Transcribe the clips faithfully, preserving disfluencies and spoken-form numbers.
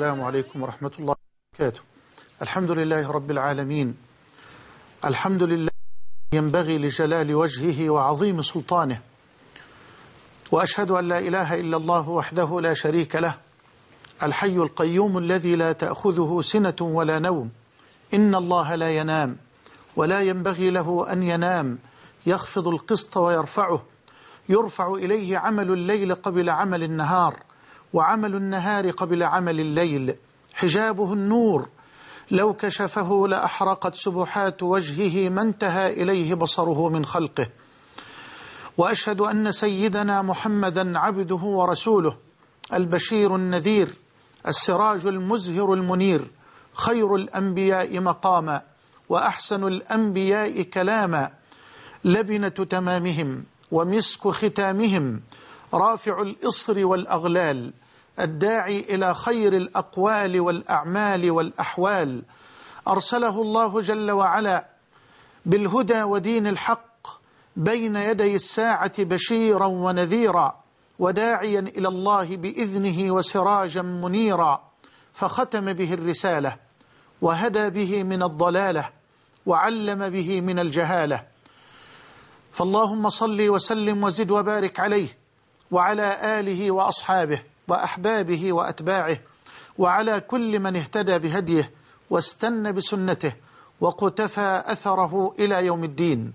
السلام عليكم ورحمة الله وبركاته. الحمد لله رب العالمين، الحمد لله ينبغي لجلال وجهه وعظيم سلطانه، وأشهد أن لا إله إلا الله وحده لا شريك له، الحي القيوم الذي لا تأخذه سنة ولا نوم، إن الله لا ينام ولا ينبغي له أن ينام، يخفض القسط ويرفعه، يرفع إليه عمل الليل قبل عمل النهار، وعمل النهار قبل عمل الليل، حجابه النور، لو كشفه لأحرقت سبحات وجهه ما انتهى إليه بصره من خلقه. وأشهد أن سيدنا محمدا عبده ورسوله، البشير النذير، السراج المزهر المنير، خير الأنبياء مقاما وأحسن الأنبياء كلاما، لبنة تمامهم ومسك ختامهم، رافع الإصر والأغلال، الداعي إلى خير الأقوال والأعمال والأحوال، أرسله الله جل وعلا بالهدى ودين الحق بين يدي الساعة بشيرا ونذيرا، وداعيا إلى الله بإذنه وسراجا منيرا، فختم به الرسالة وهدى به من الضلالة وعلم به من الجهالة. فاللهم صل وسلم وزد وبارك عليه وعلى آله وأصحابه وأحبابه وأتباعه وعلى كل من اهتدى بهديه واستنى بسنته وقتفى أثره إلى يوم الدين.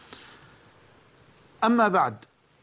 أما بعد،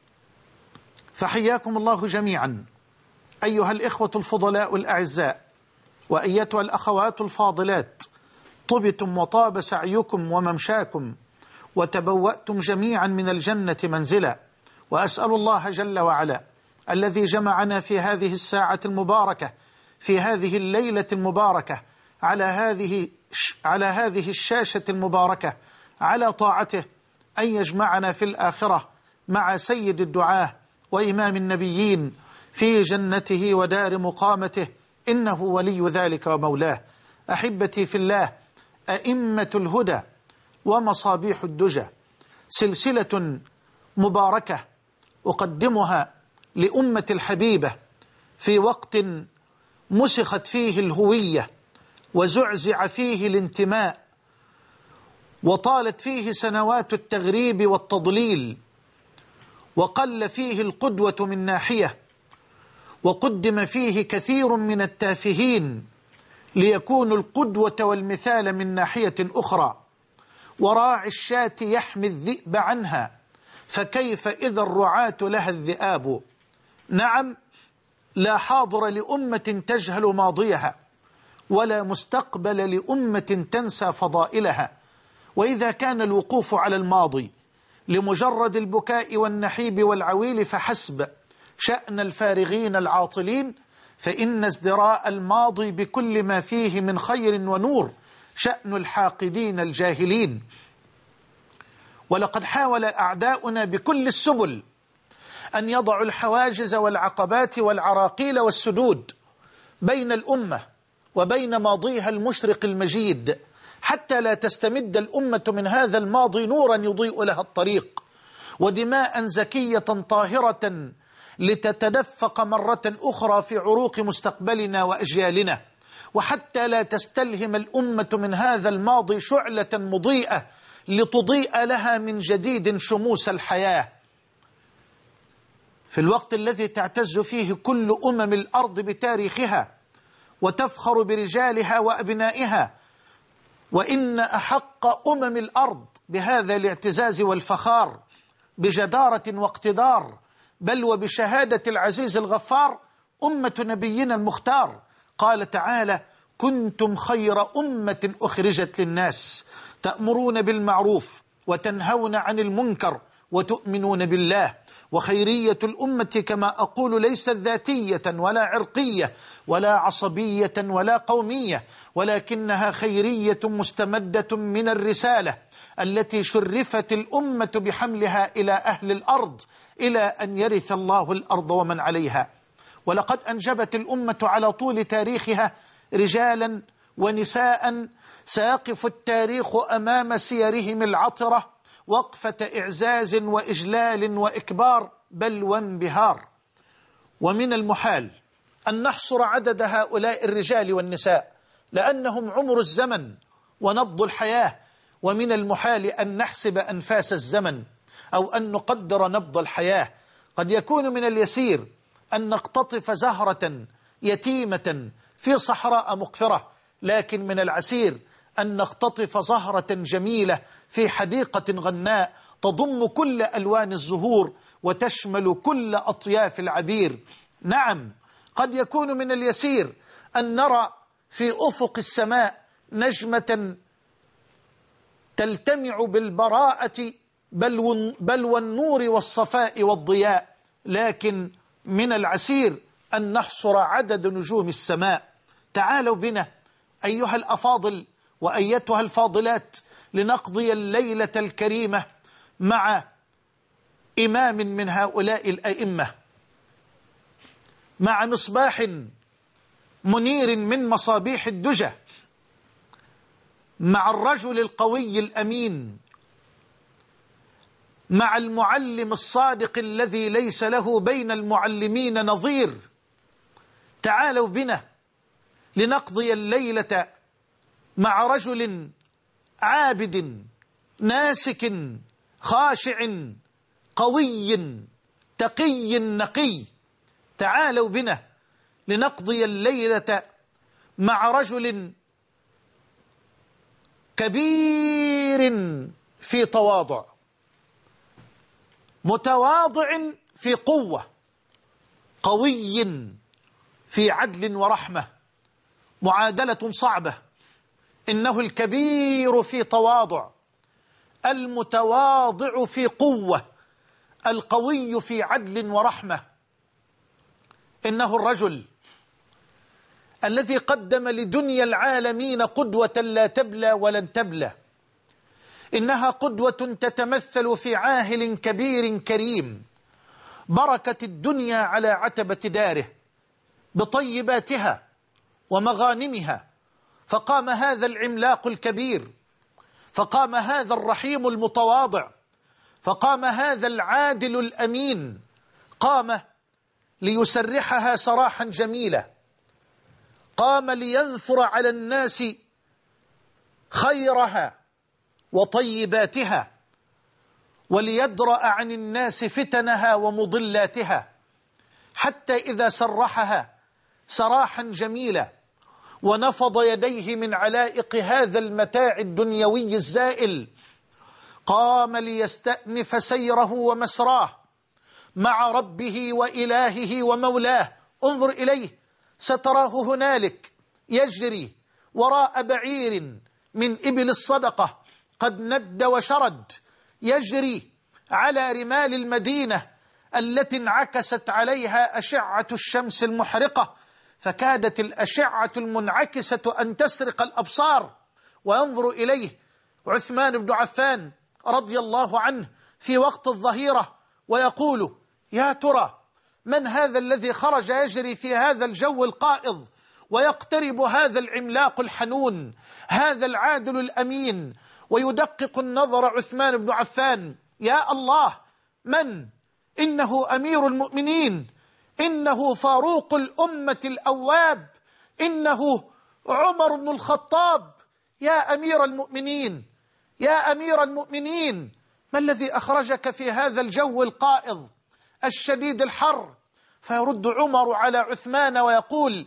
فحياكم الله جميعا أيها الإخوة الفضلاء الأعزاء، وأيتها الأخوات الفاضلات، طبتم وطاب سعيكم وممشاكم، وتبوأتم جميعا من الجنة منزلا. وأسأل الله جل وعلا الذي جمعنا في هذه الساعة المباركة في هذه الليلة المباركة على هذه على هذه الشاشة المباركة على طاعته، أن يجمعنا في الآخرة مع سيد الدعاة وإمام النبيين في جنته ودار مقامته، إنه ولي ذلك ومولاه. أحبتي في الله، أئمة الهدى ومصابيح الدجى، سلسلة مباركة أقدمها لأمة الحبيبة في وقت مسخت فيه الهوية وزعزع فيه الانتماء، وطالت فيه سنوات التغريب والتضليل، وقل فيه القدوة من ناحية، وقدم فيه كثير من التافهين ليكونوا القدوة والمثال من ناحية أخرى، وراعي الشاة يحمي الذئب عنها، فكيف إذا الرعاة لها الذئاب. نعم، لا حاضر لأمة تجهل ماضيها، ولا مستقبل لأمة تنسى فضائلها. وإذا كان الوقوف على الماضي لمجرد البكاء والنحيب والعويل فحسب شأن الفارغين العاطلين، فإن ازدراء الماضي بكل ما فيه من خير ونور شأن الحاقدين الجاهلين. ولقد حاول أعداؤنا بكل السبل أن يضعوا الحواجز والعقبات والعراقيل والسدود بين الأمة وبين ماضيها المشرق المجيد، حتى لا تستمد الأمة من هذا الماضي نورا يضيء لها الطريق، ودماء زكية طاهرة لتتدفق مرة أخرى في عروق مستقبلنا وأجيالنا، وحتى لا تستلهم الأمة من هذا الماضي شعلة مضيئة لتضيء لها من جديد شموس الحياة. في الوقت الذي تعتز فيه كل أمم الأرض بتاريخها وتفخر برجالها وأبنائها، وإن أحق أمم الأرض بهذا الاعتزاز والفخار بجدارة واقتدار، بل وبشهادة العزيز الغفار، أمة نبينا المختار. قال تعالى: كنتم خير أمة أخرجت للناس تأمرون بالمعروف وتنهون عن المنكر وتؤمنون بالله. وخيرية الأمة كما أقول ليست ذاتية ولا عرقية ولا عصبية ولا قومية، ولكنها خيرية مستمدة من الرسالة التي شرفت الأمة بحملها إلى أهل الأرض، إلى أن يرث الله الأرض ومن عليها. ولقد أنجبت الأمة على طول تاريخها رجالا ونساء سيقف التاريخ أمام سيرهم العطرة وقفة إعزاز وإجلال وإكبار بل وانبهار. ومن المحال أن نحصر عدد هؤلاء الرجال والنساء، لأنهم عمر الزمن ونبض الحياة، ومن المحال أن نحسب أنفاس الزمن أو أن نقدر نبض الحياة. قد يكون من اليسير أن نقتطف زهرة يتيمة في صحراء مقفرة، لكن من العسير أن نقتطف زهرة جميلة في حديقة غناء تضم كل ألوان الزهور وتشمل كل أطياف العبير. نعم، قد يكون من اليسير أن نرى في أفق السماء نجمة تلتمع بالبراءة بل, بل والنور والصفاء والضياء، لكن من العسير أن نحصر عدد نجوم السماء. تعالوا بنا أيها الأفاضل وأيتها الفاضلات لنقضي الليلة الكريمة مع إمام من هؤلاء الأئمة، مع مصباح منير من مصابيح الدجى، مع الرجل القوي الأمين، مع المعلم الصادق الذي ليس له بين المعلمين نظير. تعالوا بنا لنقضي الليلة مع رجل عابد ناسك خاشع قوي تقي نقي. تعالوا بنا لنقضي الليلة مع رجل كبير في تواضع، متواضع في قوة، قوي في عدل ورحمة. معادلة صعبة، إنه الكبير في تواضع، المتواضع في قوة، القوي في عدل ورحمة. إنه الرجل الذي قدم لدنيا العالمين قدوة لا تبلى ولن تبلى. إنها قدوة تتمثل في عاهل كبير كريم بركت الدنيا على عتبة داره بطيباتها ومغانمها، فقام هذا العملاق الكبير، فقام هذا الرحيم المتواضع، فقام هذا العادل الأمين، قام ليسرحها سراحا جميلا، قام لينثر على الناس خيرها وطيباتها، وليدرأ عن الناس فتنها ومضلاتها، حتى إذا سرحها سراحا جميلا ونفض يديه من علائق هذا المتاع الدنيوي الزائل، قام ليستأنف سيره ومسراه مع ربه وإلهه ومولاه. انظر إليه، ستراه هنالك يجري وراء بعير من إبل الصدقة قد ند وشرد، يجري على رمال المدينة التي انعكست عليها أشعة الشمس المحرقة، فكادت الأشعة المنعكسة أن تسرق الأبصار. وينظر إليه عثمان بن عفان رضي الله عنه في وقت الظهيرة ويقول: يا ترى من هذا الذي خرج يجري في هذا الجو القائض ويقترب هذا العملاق الحنون، هذا العادل الأمين؟ ويدقق النظر عثمان بن عفان: يا الله، من؟ إنه أمير المؤمنين، إنه فاروق الأمة الأواب، إنه عمر بن الخطاب. يا أمير المؤمنين، يا أمير المؤمنين، ما الذي أخرجك في هذا الجو القائض الشديد الحر؟ فيرد عمر على عثمان ويقول: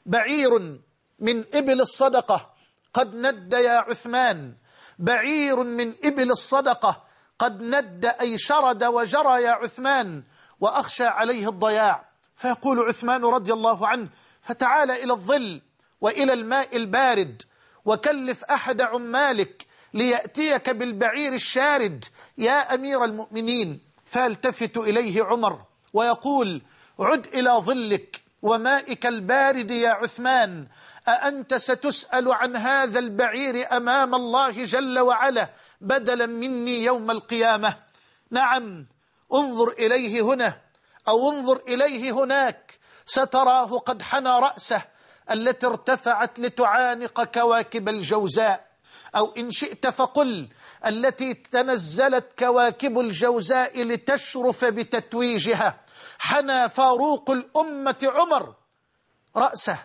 بعير من إبل الصدقة قد ند يا عثمان، بعير من إبل الصدقة قد ند أي شرد وجرى يا عثمان، وأخشى عليه الضياع. فيقول عثمان رضي الله عنه: فتعال إلى الظل وإلى الماء البارد، وكلف أحد عمالك ليأتيك بالبعير الشارد يا أمير المؤمنين. فالتفت إليه عمر ويقول: عد إلى ظلك ومائك البارد يا عثمان، أأنت ستسأل عن هذا البعير أمام الله جل وعلا بدلا مني يوم القيامة؟ نعم، انظر إليه هنا أو انظر إليه هناك، ستراه قد حنى رأسه التي ارتفعت لتعانق كواكب الجوزاء، أو إن شئت فقل التي تنزلت كواكب الجوزاء لتشرف بتتويجها. حنى فاروق الأمة عمر رأسه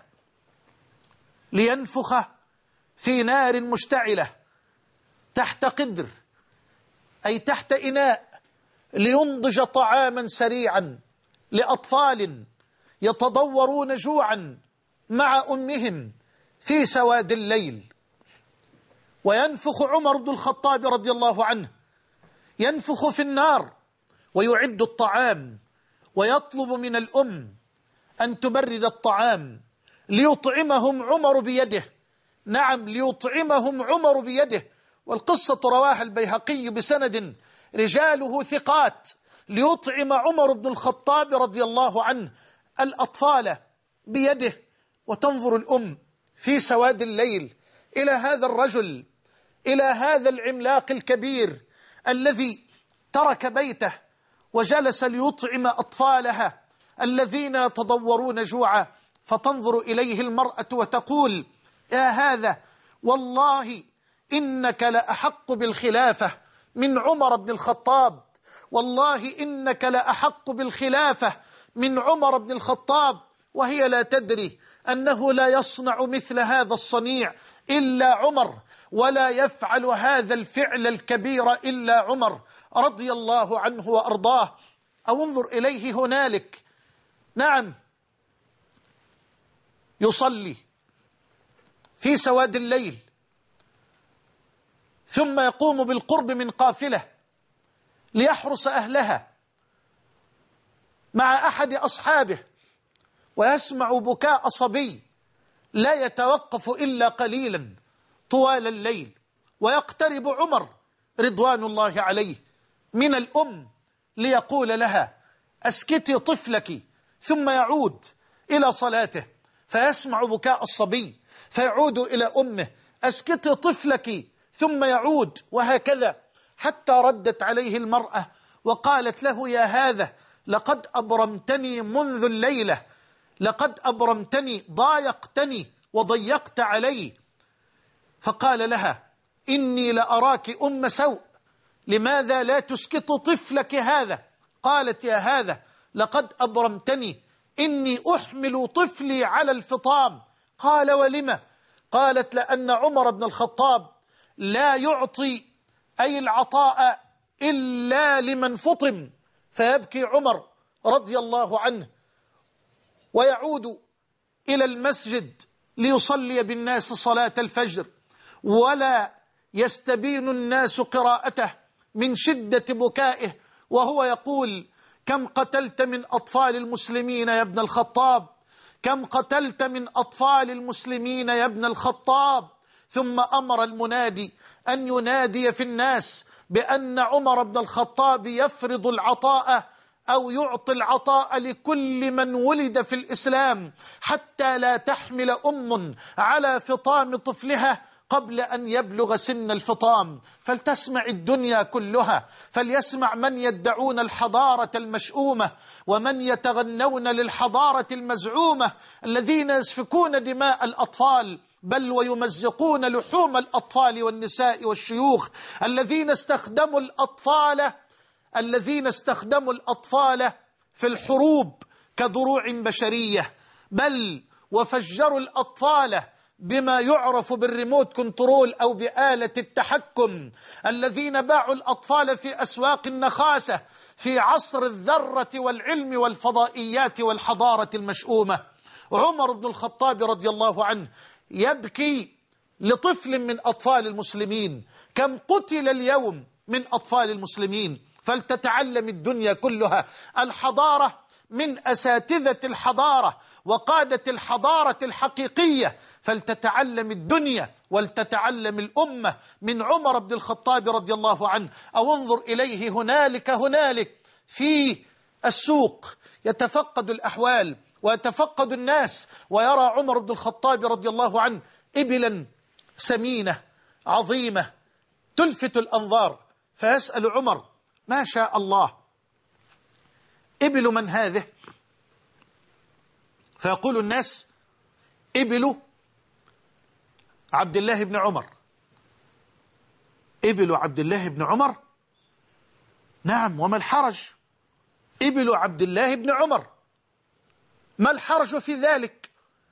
لينفخ في نار مشتعلة تحت قدر، أي تحت إناء، لينضج طعاما سريعا لأطفال يتضورون جوعا مع أمهم في سواد الليل. وينفخ عمر بن الخطاب رضي الله عنه، ينفخ في النار ويعد الطعام، ويطلب من الأم أن تبرد الطعام ليطعمهم عمر بيده. نعم، ليطعمهم عمر بيده. والقصة رواها البيهقي بسند رجاله ثقات. ليطعم عمر بن الخطاب رضي الله عنه الأطفال بيده، وتنظر الأم في سواد الليل إلى هذا الرجل، إلى هذا العملاق الكبير الذي ترك بيته وجلس ليطعم أطفالها الذين يتضورون جوعا. فتنظر إليه المرأة وتقول: يا هذا، والله إنك لأحق بالخلافة من عمر بن الخطاب، والله إنك لأحق بالخلافة من عمر بن الخطاب. وهي لا تدري أنه لا يصنع مثل هذا الصنيع إلا عمر، ولا يفعل هذا الفعل الكبير إلا عمر رضي الله عنه وأرضاه. أو انظر إليه هنالك، نعم، يصلي في سواد الليل، ثم يقوم بالقرب من قافلة ليحرس أهلها مع أحد أصحابه، ويسمع بكاء صبي لا يتوقف إلا قليلا طوال الليل. ويقترب عمر رضوان الله عليه من الأم ليقول لها: أسكتي طفلك، ثم يعود إلى صلاته فيسمع بكاء الصبي فيعود إلى أمه: أسكتي طفلك، ثم يعود، وهكذا حتى ردت عليه المرأة وقالت له: يا هذا، لقد أبرمتني منذ الليلة، لقد أبرمتني، ضايقتني وضيقت علي. فقال لها: إني لأراك أم سوء، لماذا لا تسكت طفلك هذا؟ قالت: يا هذا، لقد أبرمتني، إني أحمل طفلي على الفطام. قال: ولم؟ قالت: لأن عمر بن الخطاب لا يعطي أي العطاء إلا لمن فطم. فيبكي عمر رضي الله عنه ويعود إلى المسجد ليصلي بالناس صلاة الفجر، ولا يستبين الناس قراءته من شدة بكائه، وهو يقول: كم قتلت من أطفال المسلمين يا ابن الخطاب، كم قتلت من أطفال المسلمين يا ابن الخطاب. ثم أمر المنادي أن ينادي في الناس بأن عمر بن الخطاب يفرض العطاء أو يعطي العطاء لكل من ولد في الإسلام، حتى لا تحمل أم على فطام طفلها قبل أن يبلغ سن الفطام. فلتسمع الدنيا كلها، فليسمع من يدعون الحضارة المشؤومة ومن يتغنون للحضارة المزعومة، الذين يسفكون دماء الأطفال، بل ويمزقون لحوم الأطفال والنساء والشيوخ، الذين استخدموا الأطفال الذين استخدموا الأطفال في الحروب كدروع بشرية، بل وفجروا الأطفال بما يعرف بالريموت كنترول أو بآلة التحكم، الذين باعوا الأطفال في أسواق النخاسة في عصر الذرة والعلم والفضائيات والحضارة المشؤومة. عمر بن الخطاب رضي الله عنه يبكي لطفل من أطفال المسلمين. كم قتل اليوم من أطفال المسلمين؟ فلتتعلم الدنيا كلها الحضارة من أساتذة الحضارة وقادة الحضارة الحقيقية، فلتتعلم الدنيا ولتتعلم الأمة من عمر بن الخطاب رضي الله عنه. أو انظر إليه هنالك هنالك في السوق يتفقد الأحوال ويتفقد الناس، ويرى عمر بن الخطاب رضي الله عنه إبلا سمينة عظيمة تلفت الأنظار، فيسأل عمر: ما شاء الله، إبل من هذه؟ فيقول الناس: إبل عبد الله بن عمر. إبل عبد الله بن عمر؟ نعم، وما الحرج؟ إبل عبد الله بن عمر، ما الحرج في ذلك؟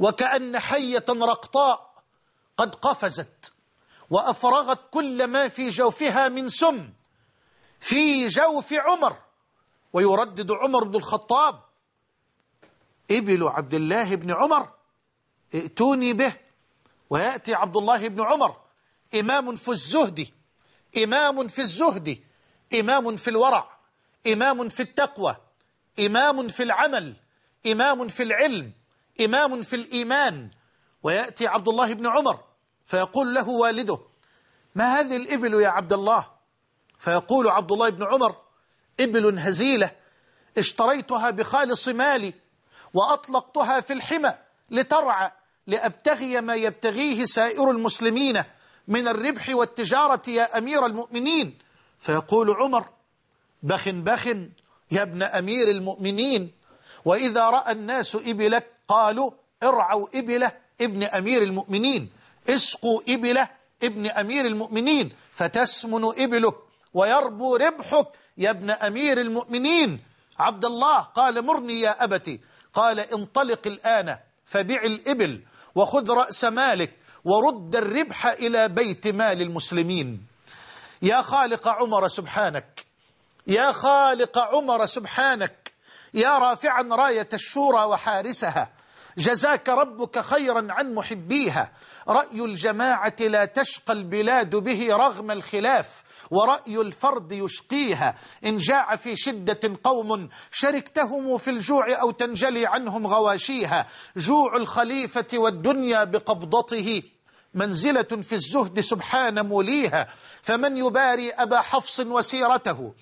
وكأن حية رقطاء قد قفزت وأفرغت كل ما في جوفها من سم في جوف عمر. ويردد عمر بن الخطاب: إبل عبد الله بن عمر ائتوني به. ويأتي عبد الله بن عمر إمام في الزهد، إمام في الزهد، إمام في الورع، إمام في التقوى، إمام في العمل، إمام في العلم، إمام في الإيمان. ويأتي عبد الله بن عمر فيقول له والده: ما هذه الإبل يا عبد الله؟ فيقول عبد الله بن عمر: إبل هزيلة اشتريتها بخالص مالي وأطلقتها في الحمى لترعى لأبتغي ما يبتغيه سائر المسلمين من الربح والتجارة يا أمير المؤمنين. فيقول عمر: بخ بخ يا ابن أمير المؤمنين، وإذا رأى الناس إبلك قالوا ارعوا إبله ابن أمير المؤمنين، اسقوا إبله ابن أمير المؤمنين، فتسمن إبلك ويربو ربحك يا ابن أمير المؤمنين. عبد الله قال: مرني يا أبتي. قال: انطلق الآن فبيع الإبل وخذ رأس مالك ورد الربح إلى بيت مال المسلمين. يا خالق عمر سبحانك، يا خالق عمر سبحانك، يا رافعا راية الشورى وحارسها، جزاك ربك خيرا عن محبيها. رأي الجماعة لا تشقى البلاد به رغم الخلاف، ورأي الفرد يشقيها. إن جاع في شدة قوم شركتهم في الجوع أو تنجلي عنهم غواشيها. جوع الخليفة والدنيا بقبضته منزلة في الزهد سبحان موليها. فمن يباري أبا حفص وسيرته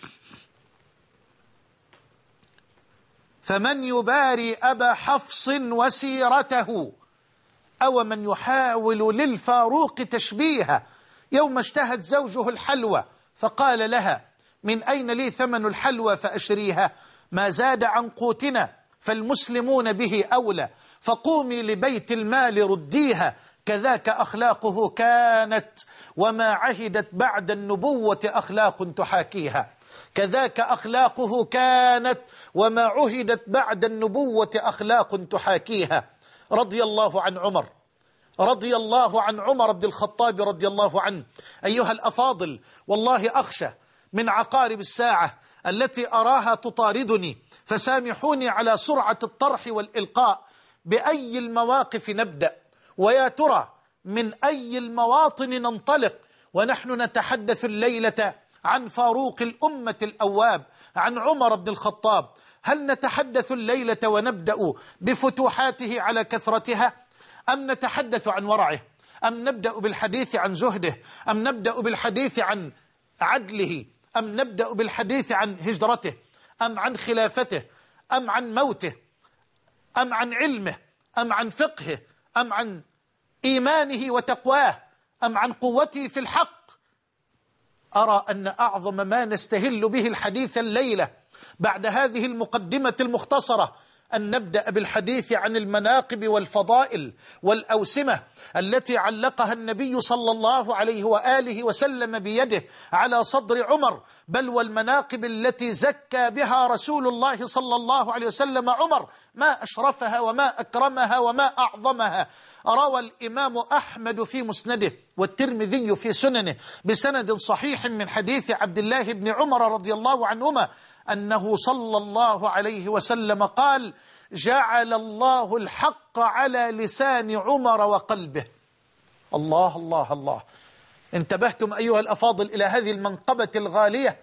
فمن يباري أبا حفص وسيرته أو من يحاول للفاروق تشبيها. يوم اشتهت زوجه الحلوى فقال لها: من أين لي ثمن الحلوى فأشريها؟ ما زاد عن قوتنا فالمسلمون به أولى، فقومي لبيت المال رديها. كذاك أخلاقه كانت وما عهدت بعد النبوة أخلاق تحاكيها. كذاك أخلاقه كانت وما عهدت بعد النبوة أخلاق تحاكيها. رضي الله عن عمر، رضي الله عن عمر بن الخطاب رضي الله عنه. أيها الأفاضل، والله أخشى من عقارب الساعة التي أراها تطاردني، فسامحوني على سرعة الطرح والإلقاء. بأي المواقف نبدأ؟ ويا ترى من أي المواطن ننطلق ونحن نتحدث الليلة عن فاروق الأمة الأواب، عن عمر بن الخطاب؟ هل نتحدث الليلة ونبدأ بفتوحاته على كثرتها، أم نتحدث عن ورعه، أم نبدأ بالحديث عن زهده، أم نبدأ بالحديث عن عدله، أم نبدأ بالحديث عن هجرته، أم عن خلافته، أم عن موته، أم عن علمه، أم عن فقهه، أم عن إيمانه وتقواه، أم عن قوته في الحق؟ أرى أن أعظم ما نستهل به الحديث الليلة بعد هذه المقدمة المختصرة أن نبدأ بالحديث عن المناقب والفضائل والأوسمة التي علقها النبي صلى الله عليه وآله وسلم بيده على صدر عمر، بل والمناقب التي زكى بها رسول الله صلى الله عليه وسلم عمر. ما أشرفها وما أكرمها وما أعظمها. روى الإمام أحمد في مسنده والترمذي في سننه بسند صحيح من حديث عبد الله بن عمر رضي الله عنهما أنه صلى الله عليه وسلم قال: جعل الله الحق على لسان عمر وقلبه. الله الله الله. انتبهتم أيها الأفاضل إلى هذه المنقبة الغالية؟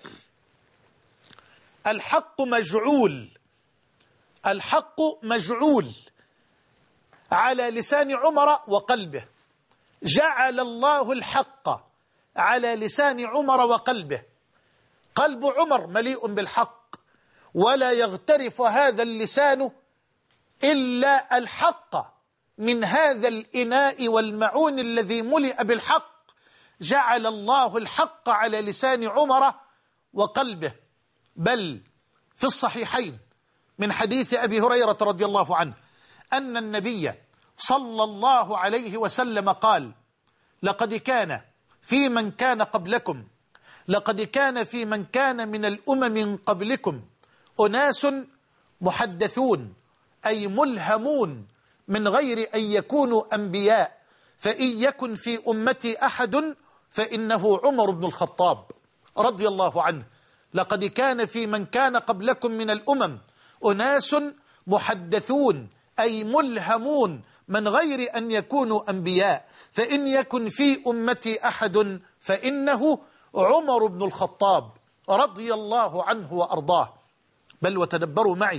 الحق مجعول، الحق مجعول على لسان عمر وقلبه. جعل الله الحق على لسان عمر وقلبه. قلب عمر مليء بالحق، ولا يغترف هذا اللسان إلا الحق من هذا الإناء والمعون الذي ملئ بالحق. جعل الله الحق على لسان عمر وقلبه. بل في الصحيحين من حديث أبي هريرة رضي الله عنه أن النبي صلى الله عليه وسلم قال: لقد كان في من كان قبلكم لقد كان في من كان من الأمم قبلكم أناس محدثون، أي ملهمون من غير أن يكونوا أنبياء، فإن يكن في أمتي أحد فإنه عمر بن الخطاب رضي الله عنه. لقد كان في من كان قبلكم من الأمم أناس محدثون أي ملهمون من غير أن يكونوا أنبياء، فإن يكن في أمتي أحد فإنه عمر بن الخطاب رضي الله عنه وأرضاه. بل وتدبروا معي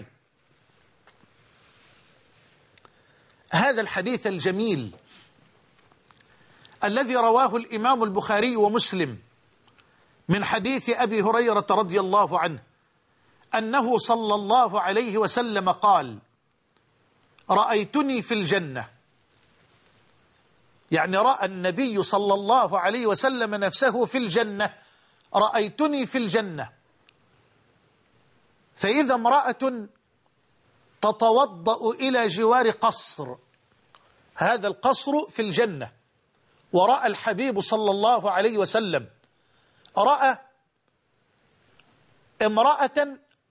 هذا الحديث الجميل الذي رواه الإمام البخاري ومسلم من حديث أبي هريرة رضي الله عنه أنه صلى الله عليه وسلم قال: رأيتني في الجنة، يعني رأى النبي صلى الله عليه وسلم نفسه في الجنة، رأيتني في الجنة، فإذا امرأة تتوضأ إلى جوار قصر، هذا القصر في الجنة. ورأى الحبيب صلى الله عليه وسلم رأى امرأة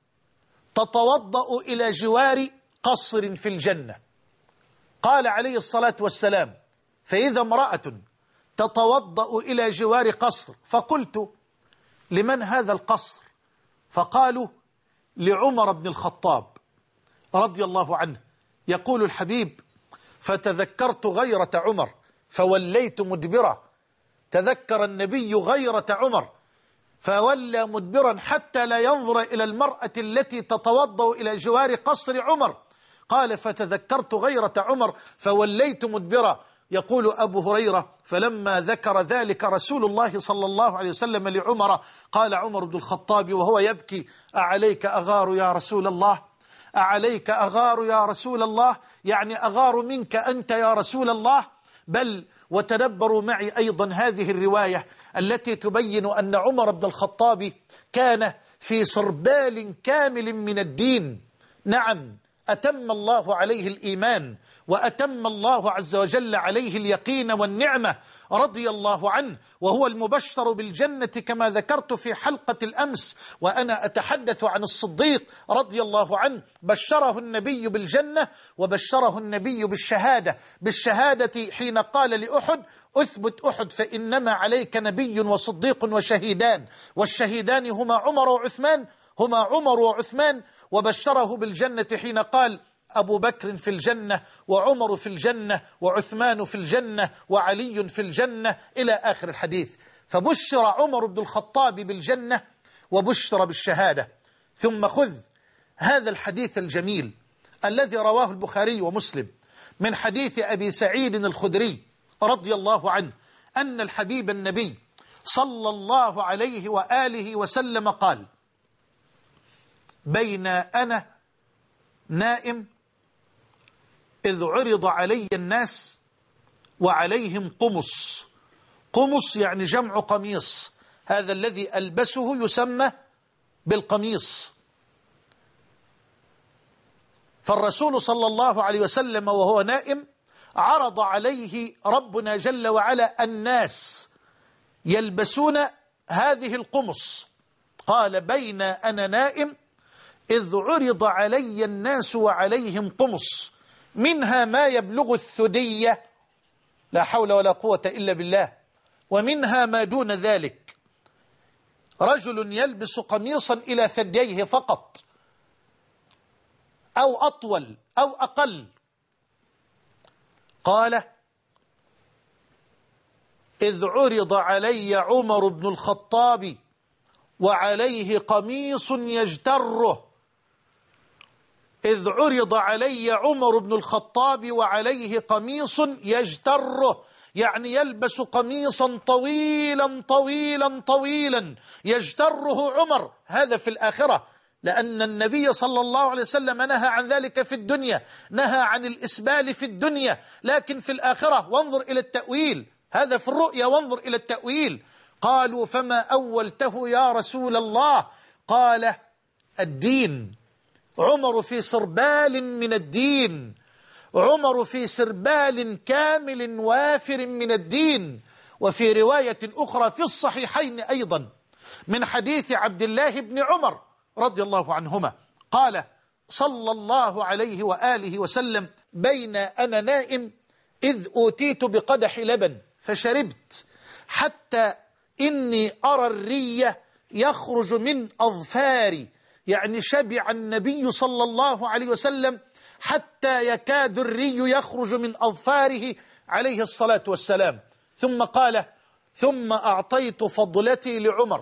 تتوضأ إلى جوار قصر في الجنة. قال عليه الصلاة والسلام: فإذا امرأة تتوضأ إلى جوار قصر، فقلت: لمن هذا القصر؟ فقالوا: لعمر بن الخطاب رضي الله عنه. يقول الحبيب: فتذكرت غيرة عمر فوليت مدبرا. تذكر النبي غيرة عمر فولى مدبرا حتى لا ينظر إلى المرأة التي تتوضأ إلى جوار قصر عمر. قال: فتذكرت غيرة عمر فوليت مدبرا. يقول أبو هريرة: فلما ذكر ذلك رسول الله صلى الله عليه وسلم لعمر قال عمر بن الخطاب وهو يبكي: أعليك أغار يا رسول الله، أعليك أغار يا رسول الله، يعني أغار منك أنت يا رسول الله. بل وتدبروا معي أيضا هذه الرواية التي تبين أن عمر بن الخطاب كان في صربال كامل من الدين. نعم، أتم الله عليه الإيمان وأتم الله عز وجل عليه اليقين والنعمة رضي الله عنه، وهو المبشر بالجنة كما ذكرت في حلقة الأمس وأنا أتحدث عن الصديق رضي الله عنه. بشره النبي بالجنة وبشره النبي بالشهادة، بالشهادة حين قال لأحد: أثبت أحد فإنما عليك نبي وصديق وشهيدان، والشهيدان هما عمر وعثمان، هما عمر وعثمان. وبشره بالجنة حين قال: أبو بكر في الجنة وعمر في الجنة وعثمان في الجنة وعلي في الجنة إلى آخر الحديث. فبشر عمر بن الخطاب بالجنة وبشر بالشهادة. ثم خذ هذا الحديث الجميل الذي رواه البخاري ومسلم من حديث أبي سعيد الخدري رضي الله عنه أن الحبيب النبي صلى الله عليه وآله وسلم قال: بين أنا نائم إذ عرض علي الناس وعليهم قمص. قمص يعني جمع قميص، هذا الذي ألبسه يسمى بالقميص. فالرسول صلى الله عليه وسلم وهو نائم عرض عليه ربنا جل وعلا الناس يلبسون هذه القمص. قال: بين أنا نائم إذ عرض علي الناس وعليهم قمص، منها ما يبلغ الثدية، لا حول ولا قوة إلا بالله، ومنها ما دون ذلك. رجل يلبس قميصا إلى ثدييه فقط أو أطول أو أقل. قال: إذ عرض علي عمر بن الخطاب وعليه قميص يجتره. إذ عرض علي عمر بن الخطاب وعليه قميص يجتره، يعني يلبس قميصا طويلا طويلا طويلا يجتره عمر. هذا في الآخرة، لأن النبي صلى الله عليه وسلم نهى عن ذلك في الدنيا، نهى عن الإسبال في الدنيا، لكن في الآخرة وانظر إلى التأويل. هذا في الرؤيا وانظر إلى التأويل. قالوا: فما أولته يا رسول الله؟ قال: الدين. عمر في سربال من الدين، عمر في سربال كامل وافر من الدين. وفي رواية أخرى في الصحيحين أيضا من حديث عبد الله بن عمر رضي الله عنهما قال: صلى الله عليه وآله وسلم: بين أنا نائم إذ أوتيت بقدح لبن فشربت حتى إني أرى الري يخرج من أظفاري، يعني شبع النبي صلى الله عليه وسلم حتى يكاد الري يخرج من أظفاره عليه الصلاة والسلام. ثم قال: ثم أعطيت فضلتي لعمر،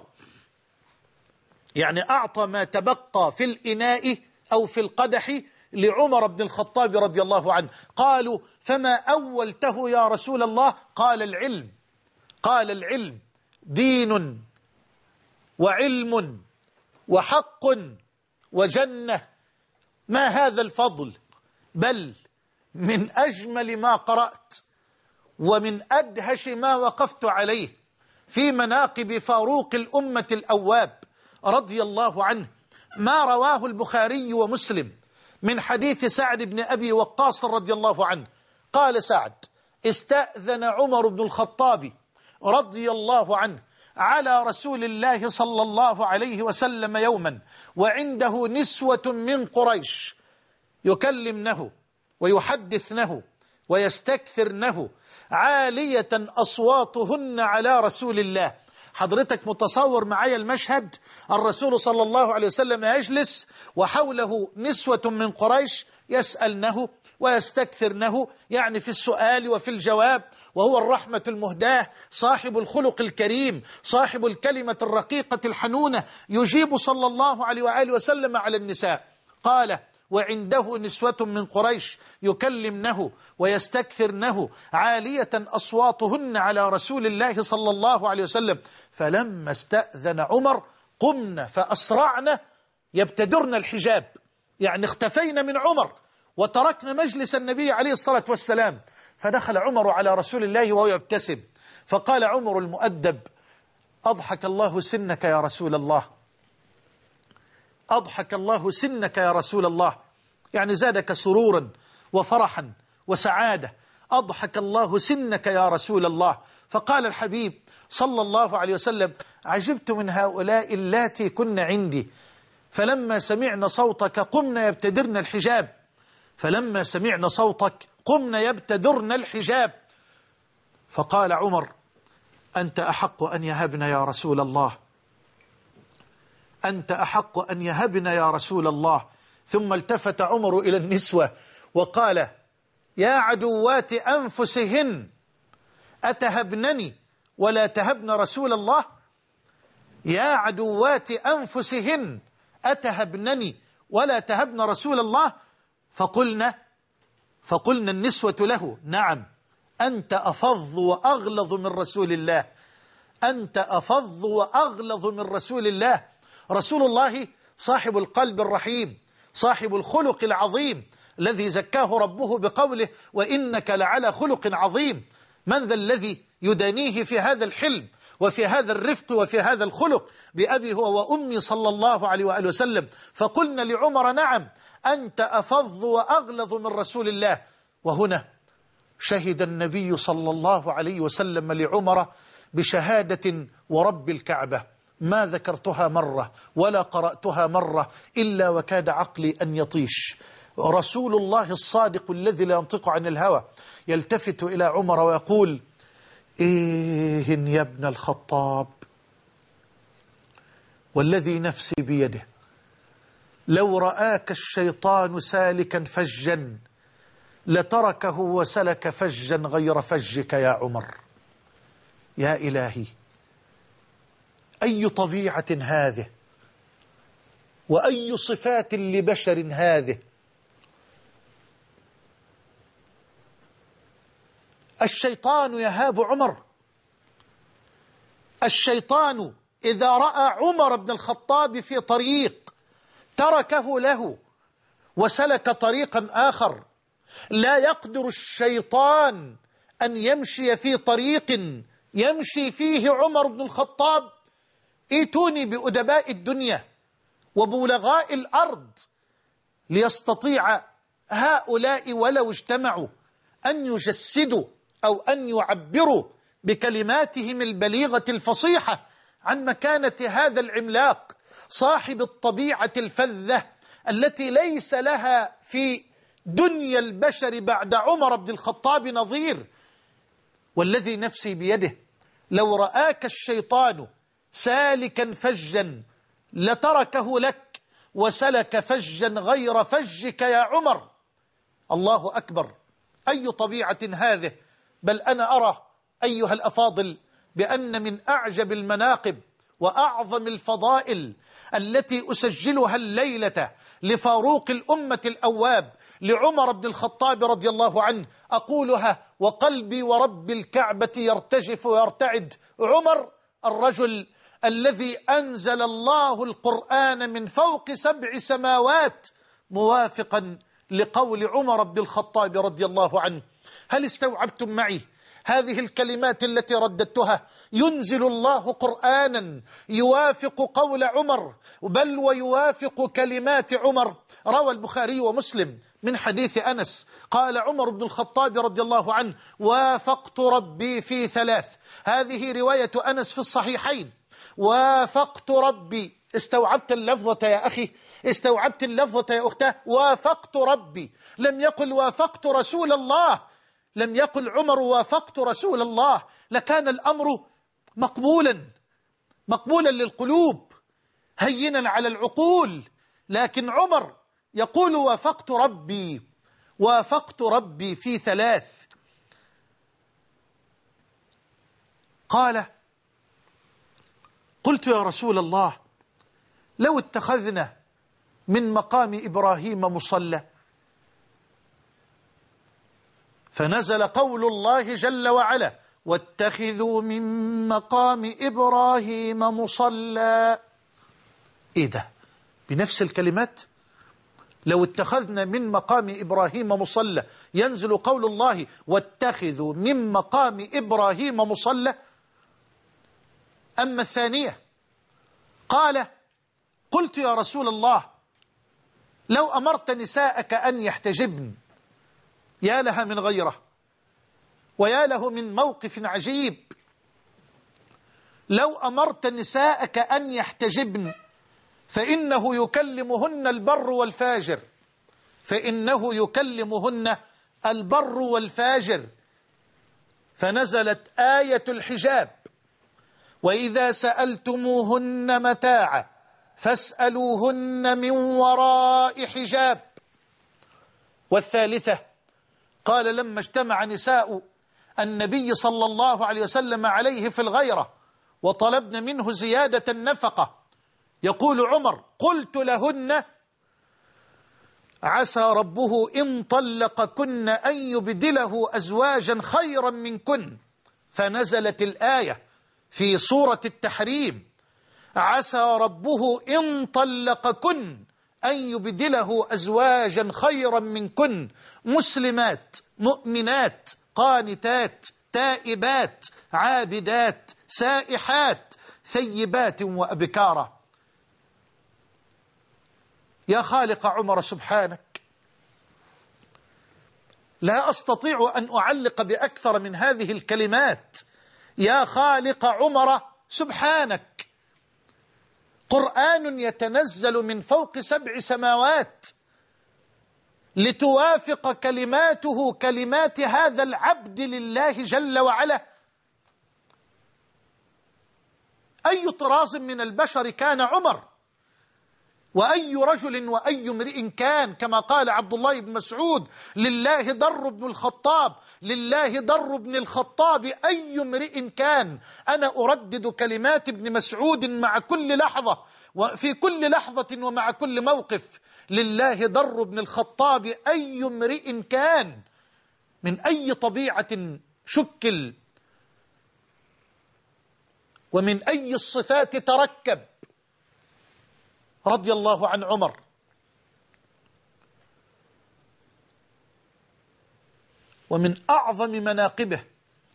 يعني أعطى ما تبقى في الإناء أو في القدح لعمر بن الخطاب رضي الله عنه. قالوا: فما أولته يا رسول الله؟ قال: العلم. قال: العلم دين وعلم وحق وجنة، ما هذا الفضل؟ بل من أجمل ما قرأت ومن أدهش ما وقفت عليه في مناقب فاروق الأمة الأواب رضي الله عنه ما رواه البخاري ومسلم من حديث سعد بن أبي وقاص رضي الله عنه. قال سعد: استأذن عمر بن الخطاب رضي الله عنه على رسول الله صلى الله عليه وسلم يوما وعنده نسوة من قريش يكلمنه ويحدثنه ويستكثرنه عالية أصواتهن على رسول الله. حضرتك متصور معايا المشهد؟ الرسول صلى الله عليه وسلم يجلس وحوله نسوة من قريش يسألنه ويستكثرنه، يعني في السؤال وفي الجواب، وهو الرحمة المهداة صاحب الخلق الكريم صاحب الكلمة الرقيقة الحنونة، يجيب صلى الله عليه وآله وسلم على النساء. قال: وعنده نسوة من قريش يكلمنه ويستكثرنه عالية أصواتهن على رسول الله صلى الله عليه وسلم، فلما استأذن عمر قمنا فأسرعنا يبتدرن الحجاب، يعني اختفينا من عمر وتركنا مجلس النبي عليه الصلاة والسلام. فدخل عمر على رسول الله وهو يبتسم، فقال عمر المؤدب: أضحك الله سنك يا رسول الله، أضحك الله سنك يا رسول الله، يعني زادك سرورا وفرحا وسعادة، أضحك الله سنك يا رسول الله. فقال الحبيب صلى الله عليه وسلم: عجبت من هؤلاء اللاتي كن عندي، فلما سمعنا صوتك قمنا يبتدرن الحجاب، فلما سمعنا صوتك قمنا يبتدرن الحجاب. فقال عمر: أنت أحق أن يهبن يا رسول الله، أنت أحق أن يهبن يا رسول الله. ثم التفت عمر إلى النسوة وقال: يا عدوات أنفسهن أتهبنني ولا تهبن رسول الله؟ يا عدوات أنفسهن أتهبنني ولا تهبن رسول الله؟ فقلنا فقلنا النسوة له: نعم، أنت أفظ وأغلظ من رسول الله، أنت أفظ وأغلظ من رسول الله. رسول الله صاحب القلب الرحيم صاحب الخلق العظيم الذي زكاه ربه بقوله: وإنك لعلى خلق عظيم. من ذا الذي يدانيه في هذا الحلم وفي هذا الرفق وفي هذا الخلق بأبي هو وأمي صلى الله عليه وآله وسلم. فقلنا لعمر: نعم، أنت أفظ وأغلظ من رسول الله. وهنا شهد النبي صلى الله عليه وسلم لعمر بشهادة ورب الكعبة ما ذكرتها مرة ولا قرأتها مرة إلا وكاد عقلي أن يطيش. رسول الله الصادق الذي لا ينطق عن الهوى يلتفت إلى عمر ويقول: إيه يا ابن الخطاب، والذي نفسي بيده لو رآك الشيطان سالكا فجا لتركه وسلك فجا غير فجك يا عمر. يا إلهي، أي طبيعة هذه وأي صفات لبشر هذه. الشيطان يهاب عمر، الشيطان إذا رأى عمر بن الخطاب في طريق تركه له وسلك طريقا آخر. لا يقدر الشيطان أن يمشي في طريق يمشي فيه عمر بن الخطاب. ائتوني بأدباء الدنيا وبلغاء الأرض ليستطيع هؤلاء ولو اجتمعوا أن يجسدوا أو أن يعبروا بكلماتهم البليغة الفصيحة عن مكانة هذا العملاق صاحب الطبيعة الفذة التي ليس لها في دنيا البشر بعد عمر بن الخطاب نظير. والذي نفسي بيده لو رآك الشيطان سالكا فجا لتركه لك وسلك فجا غير فجك يا عمر. الله أكبر، أي طبيعة هذه! بل أنا أرى أيها الأفاضل بأن من أعجب المناقب وأعظم الفضائل التي أسجلها الليلة لفاروق الأمة الأواب لعمر بن الخطاب رضي الله عنه، أقولها وقلبي ورب الكعبة يرتجف ويرتعد. عمر الرجل الذي أنزل الله القرآن من فوق سبع سماوات موافقا لقول عمر بن الخطاب رضي الله عنه. هل استوعبتم معي هذه الكلمات التي رددتها؟ ينزل الله قرآنا يوافق قول عمر، بل ويوافق كلمات عمر. روى البخاري ومسلم من حديث أنس قال عمر بن الخطاب رضي الله عنه: وافقت ربي في ثلاث. هذه رواية أنس في الصحيحين. وافقت ربي، استوعبت اللفظة يا أخي؟ استوعبت اللفظة يا أختاه؟ وافقت ربي، لم يقل وافقت رسول الله، لم يقل عمر وافقت رسول الله، لكان الأمر مقبولا مقبولا للقلوب هينا على العقول. لكن عمر يقول وافقت ربي، وافقت ربي في ثلاث. قال: قلت يا رسول الله لو اتخذنا من مقام إبراهيم مصلى، فنزل قول الله جل وعلا: واتخذوا من مقام إبراهيم مصلى. إيه ده؟ بنفس الكلمات؟ لو اتخذنا من مقام إبراهيم مصلى، ينزل قول الله: واتخذوا من مقام إبراهيم مصلى. أما الثانية قال: قلت يا رسول الله لو أمرت نساءك أن يحتجبن. يا لها من غيرة، ويا له من موقف عجيب. لو أمرت نساءك أن يحتجبن فإنه يكلمهن البر والفاجر، فإنه يكلمهن البر والفاجر. فنزلت آية الحجاب: وإذا سألتموهن متاعا فاسألوهن من وراء حجاب. والثالثة قال: لما اجتمع نساء النبي صلى الله عليه وسلم عليه في الغيرة وطلبن منه زيادة النفقة، يقول عمر: قلت لهن عسى ربه إن طلقكن أن يبدله أزواجا خيرا منكن. فنزلت الآية في سورة التحريم: عسى ربه إن طلقكن أن يبدله أزواجا خيرا منكن مسلمات مؤمنات قانتات تائبات عابدات سائحات ثيبات وأبكارا. يا خالق عمر سبحانك، لا أستطيع أن أعلق بأكثر من هذه الكلمات. يا خالق عمر سبحانك، قرآن يتنزل من فوق سبع سماوات لتوافق كلماته كلمات هذا العبد لله جل وعلا. أي طراز من البشر كان عمر، وأي رجل وأي امرئ كان، كما قال عبد الله بن مسعود: لله در بن الخطاب، لله در بن الخطاب أي امرئ كان. أنا أردد كلمات ابن مسعود مع كل لحظة وفي كل لحظة ومع كل موقف: لله در بن الخطاب أي امرئ كان، من أي طبيعة شكل ومن أي الصفات تركب، رضي الله عن عمر. ومن أعظم مناقبه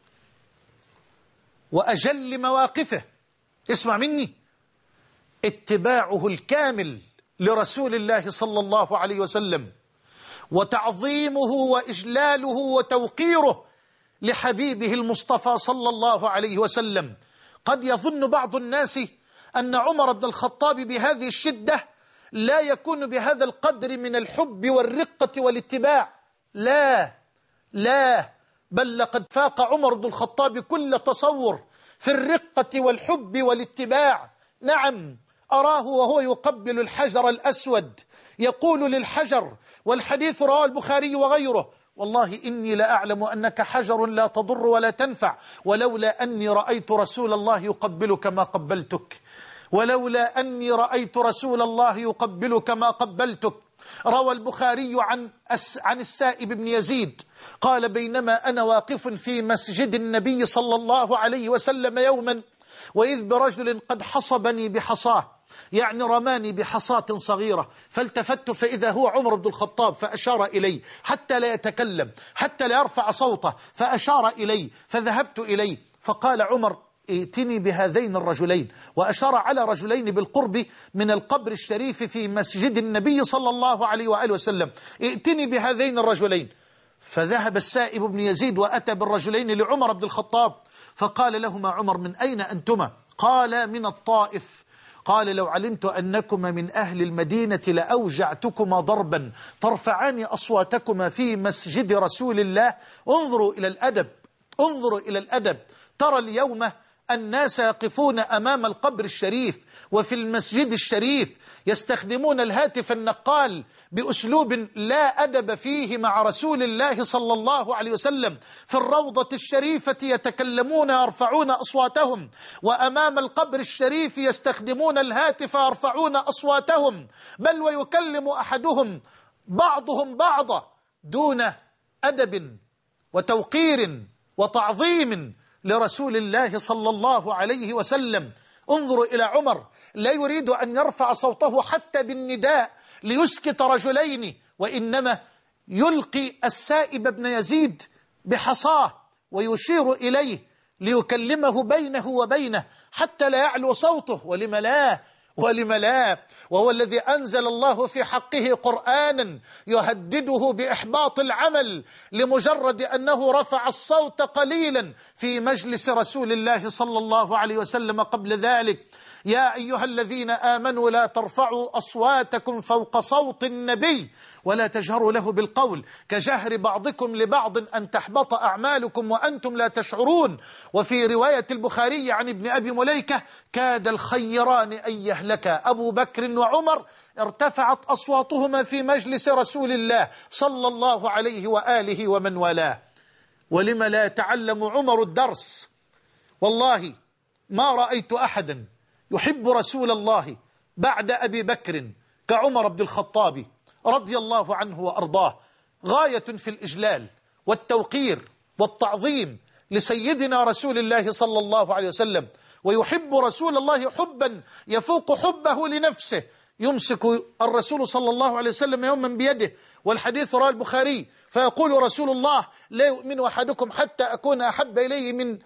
وأجل مواقفه، اسمع مني، اتباعه الكامل لرسول الله صلى الله عليه وسلم، وتعظيمه وإجلاله وتوقيره لحبيبه المصطفى صلى الله عليه وسلم. قد يظن بعض الناس أن عمر بن الخطاب بهذه الشدة لا يكون بهذا القدر من الحب والرقة والاتباع. لا لا بل لقد فاق عمر بن الخطاب كل تصور في الرقة والحب والاتباع. نعم، أراه وهو يقبل الحجر الأسود يقول للحجر، والحديث رواه البخاري وغيره: والله إني لأعلم أنك حجر لا تضر ولا تنفع، ولولا أني رأيت رسول الله يقبلك ما قبلتك، ولولا أني رأيت رسول الله يقبلك ما قبلتك. روى البخاري عن عن السائب بن يزيد قال: بينما أنا واقف في مسجد النبي صلى الله عليه وسلم يوما، وإذ برجل قد حصبني بحصاه، يعني رماني بحصاة صغيرة، فالتفت فإذا هو عمر بن الخطاب، فأشار إلي حتى لا يتكلم، حتى لا يرفع صوته، فأشار إلي فذهبت إليه، فقال عمر: ائتني بهذين الرجلين، وأشار على رجلين بالقرب من القبر الشريف في مسجد النبي صلى الله عليه وآله وسلم: ائتني بهذين الرجلين. فذهب السائب بن يزيد وأتى بالرجلين لعمر بن الخطاب، فقال لهما عمر: من أين أنتما؟ قال: من الطائف. قال: لو علمت أنكما من أهل المدينة لأوجعتكما ضربا ترفعان أصواتكما في مسجد رسول الله. انظروا إلى الأدب، انظروا إلى الأدب. ترى اليوم الناس يقفون أمام القبر الشريف وفي المسجد الشريف يستخدمون الهاتف النقال بأسلوب لا أدب فيه مع رسول الله صلى الله عليه وسلم. في الروضة الشريفة يتكلمون يرفعون أصواتهم، وأمام القبر الشريف يستخدمون الهاتف يرفعون أصواتهم، بل ويكلم أحدهم بعضهم بعضا دون أدب وتوقير وتعظيم لرسول الله صلى الله عليه وسلم. انظروا إلى عمر، لا يريد أن يرفع صوته حتى بالنداء ليسكت رجلين، وإنما يلقي السائب بن يزيد بحصاه ويشير إليه ليكلمه بينه وبينه حتى لا يعلو صوته. ولم لا ولم لا وهو الذي أنزل الله في حقه قرآنا يهدده بإحباط العمل لمجرد أنه رفع الصوت قليلا في مجلس رسول الله صلى الله عليه وسلم قبل ذلك: يا أيها الذين آمنوا لا ترفعوا أصواتكم فوق صوت النبي ولا تجهروا له بالقول كجهر بعضكم لبعض أن تحبط أعمالكم وأنتم لا تشعرون. وفي رواية البخاري عن ابن أبي مليكة: كاد الخيران أن يهلكا، أبو بكر وعمر ارتفعت أصواتهما في مجلس رسول الله صلى الله عليه وآله ومن والاه. ولم لا يتعلم عمر الدرس؟ والله ما رأيت أحدا يحب رسول الله بعد أبي بكر كعمر بن الخطاب رضي الله عنه وأرضاه، غاية في الإجلال والتوقير والتعظيم لسيدنا رسول الله صلى الله عليه وسلم، ويحب رسول الله حبا يفوق حبه لنفسه. يمسك الرسول صلى الله عليه وسلم يوما بيده، والحديث رواه البخاري، فيقول رسول الله: لا يؤمن أحدكم حتى أكون أحب إليه من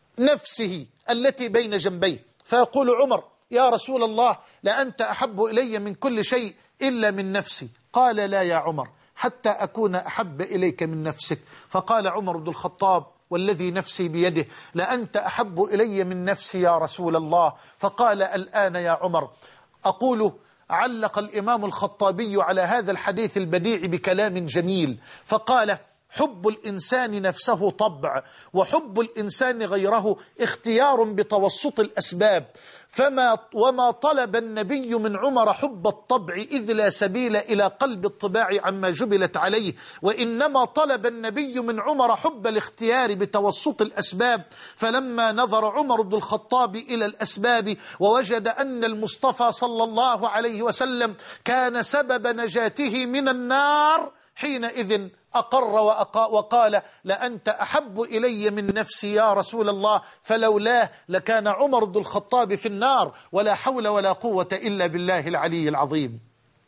نفسه التي بين جنبيه. فيقول عمر: يا رسول الله، لأنت أحب إلي من كل شيء إلا من نفسي. قال: لا يا عمر، حتى أكون أحب إليك من نفسك. فقال عمر بن الخطاب: والذي نفسي بيده لأنت أحب إلي من نفسي يا رسول الله. فقال: الآن يا عمر أقول. علق الإمام الخطابي على هذا الحديث البديع بكلام جميل، فقال: حب الإنسان نفسه طبع، وحب الإنسان غيره اختيار بتوسط الأسباب. فما وما طلب النبي من عمر حب الطبع، إذ لا سبيل إلى قلب الطباع عما جبلت عليه، وإنما طلب النبي من عمر حب الاختيار بتوسط الأسباب. فلما نظر عمر بن الخطاب إلى الأسباب ووجد أن المصطفى صلى الله عليه وسلم كان سبب نجاته من النار، حينئذ أقر وقال: لأنت أحب إلي من نفسي يا رسول الله، فلولاه لكان عمر بن الخطاب في النار، ولا حول ولا قوة إلا بالله العلي العظيم.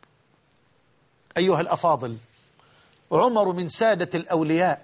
أيها الأفاضل، عمر من سادة الأولياء،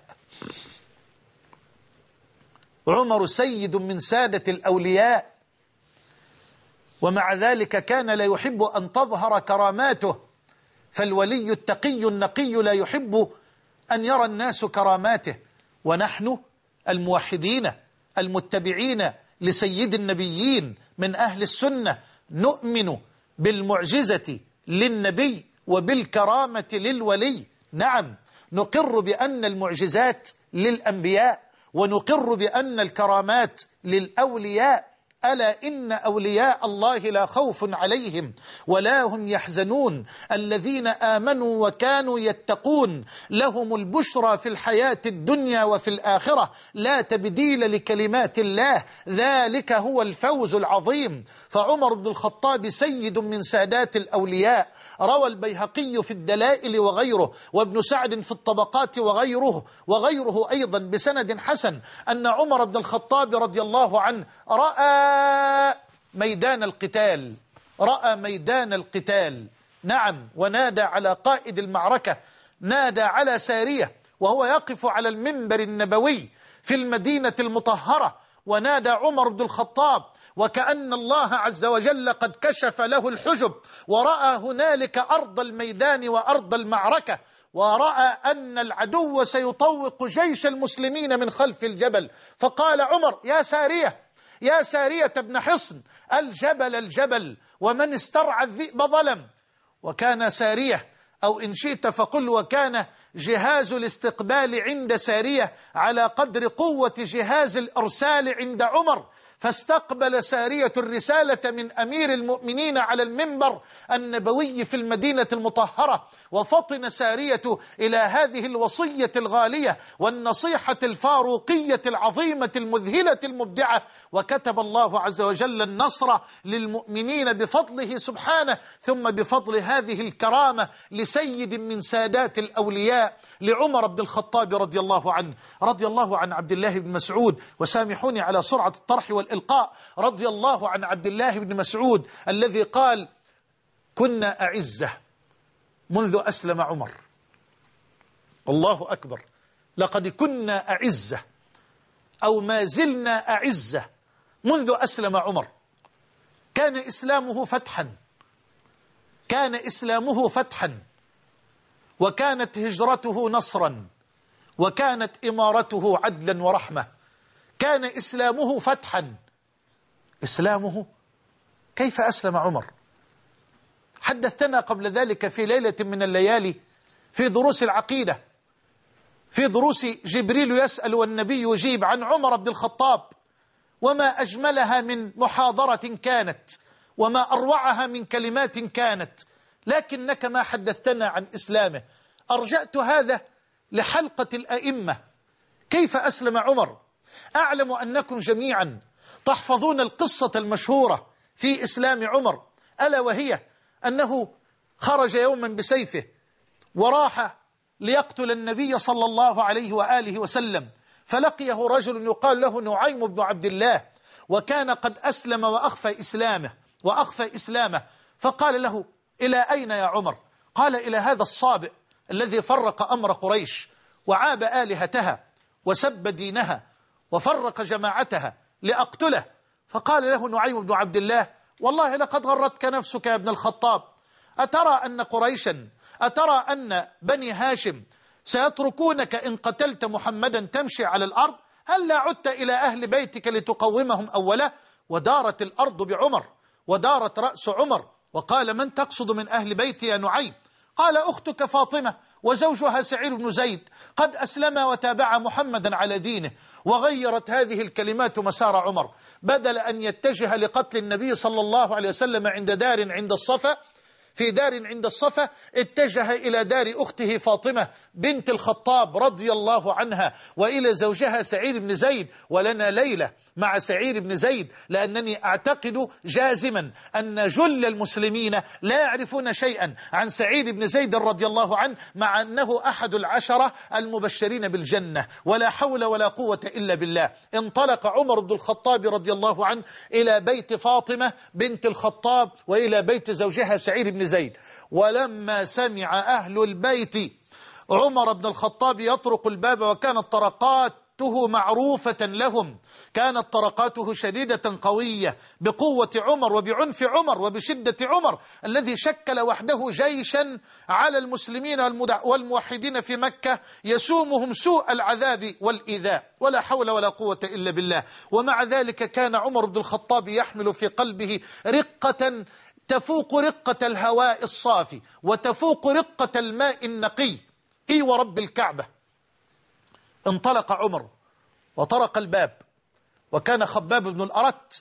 عمر سيد من سادة الأولياء، ومع ذلك كان لا يحب أن تظهر كراماته، فالولي التقي النقي لا يحب أن يرى الناس كراماته. ونحن الموحدين المتبعين لسيد النبيين من أهل السنة نؤمن بالمعجزة للنبي وبالكرامة للولي. نعم، نقر بأن المعجزات للأنبياء، ونقر بأن الكرامات للأولياء. ألا إن أولياء الله لا خوف عليهم ولا هم يحزنون الذين آمنوا وكانوا يتقون لهم البشرى في الحياة الدنيا وفي الآخرة لا تبديل لكلمات الله ذلك هو الفوز العظيم. فعمر بن الخطاب سيد من سادات الأولياء. روى البيهقي في الدلائل وغيره، وابن سعد في الطبقات وغيره وغيره أيضا بسند حسن أن عمر بن الخطاب رضي الله عنه رأى ميدان القتال رأى ميدان القتال نعم، ونادى على قائد المعركة، نادى على سارية وهو يقف على المنبر النبوي في المدينة المطهرة، ونادى عمر بن الخطاب وكأن الله عز وجل قد كشف له الحجب، ورأى هنالك أرض الميدان وأرض المعركة، ورأى أن العدو سيطوق جيش المسلمين من خلف الجبل. فقال عمر: يا سارية يا سارية بن حصن، الجبل الجبل، ومن استرعى الذئب ظلم. وكان سارية، أو إن شئت فقل وكان جهاز الاستقبال عند سارية على قدر قوة جهاز الإرسال عند عمر، فاستقبل سارية الرسالة من أمير المؤمنين على المنبر النبوي في المدينة المطهرة، وفطن سارية إلى هذه الوصية الغالية والنصيحة الفاروقية العظيمة المذهلة المبدعة، وكتب الله عز وجل النصر للمؤمنين بفضله سبحانه، ثم بفضل هذه الكرامة لسيد من سادات الأولياء لعمر بن الخطاب رضي الله عنه. رضي الله عن عبد الله بن مسعود، وسامحوني على سرعة الطرح والإلقاء، رضي الله عن عبد الله بن مسعود الذي قال: كنا أعزة منذ أسلم عمر. الله أكبر، لقد كنا أعزة أو ما زلنا أعزة منذ أسلم عمر. كان إسلامه فتحا كان إسلامه فتحا وكانت هجرته نصرا، وكانت إمارته عدلا ورحمة. كان إسلامه فتحا. إسلامه كيف أسلم عمر؟ حدثتنا قبل ذلك في ليلة من الليالي في دروس العقيدة، في دروس جبريل يسأل والنبي يجيب، عن عمر بن الخطاب، وما أجملها من محاضرة كانت، وما أروعها من كلمات كانت، لكنك ما حدثتنا عن إسلامه. أرجأت هذا لحلقة الأئمة. كيف أسلم عمر؟ أعلم أنكم جميعا تحفظون القصة المشهورة في إسلام عمر، ألا وهي أنه خرج يوما بسيفه وراح ليقتل النبي صلى الله عليه وآله وسلم، فلقيه رجل يقال له نعيم بن عبد الله، وكان قد أسلم وأخفى إسلامه وأخفى إسلامه فقال له: إلى أين يا عمر؟ قال: إلى هذا الصابئ الذي فرق أمر قريش وعاب آلهتها وسب دينها وفرق جماعتها لأقتله. فقال له نعيم بن عبد الله: والله لقد غرتك نفسك يا ابن الخطاب، أترى أن قريشا أترى أن بني هاشم سيتركونك إن قتلت محمدا تمشي على الأرض؟ هل لا عدت إلى أهل بيتك لتقومهم أولا؟ ودارت الأرض بعمر ودارت رأس عمر، وقال: من تقصد من أهل بيتي يا نعيم؟ قال: أختك فاطمة وزوجها سعيد بن زيد قد أسلما وتابعا محمدا على دينه. وغيرت هذه الكلمات مسار عمر، بدل أن يتجه لقتل النبي صلى الله عليه وسلم عند دار عند الصفا في دار عند الصفا، اتجه إلى دار أخته فاطمة بنت الخطاب رضي الله عنها، وإلى زوجها سعيد بن زيد. ولنا ليلة مع سعيد بن زيد، لأنني أعتقد جازما أن جل المسلمين لا يعرفون شيئا عن سعيد بن زيد رضي الله عنه، مع أنه أحد العشرة المبشرين بالجنة. ولا حول ولا قوة إلا بالله. انطلق عمر بن الخطاب رضي الله عنه إلى بيت فاطمة بنت الخطاب وإلى بيت زوجها سعيد بن زيد. ولما سمع أهل البيت عمر بن الخطاب يطرق الباب، وكانت طرقاته معروفة لهم، كانت طرقاته شديدة قوية بقوة عمر وبعنف عمر وبشدة عمر الذي شكل وحده جيشا على المسلمين والموحدين في مكة يسومهم سوء العذاب والإيذاء. ولا حول ولا قوة إلا بالله. ومع ذلك كان عمر بن الخطاب يحمل في قلبه رقة تفوق رقة الهواء الصافي وتفوق رقة الماء النقي. إي ورب الكعبة. انطلق عمر وطرق الباب، وكان خباب بن الأرت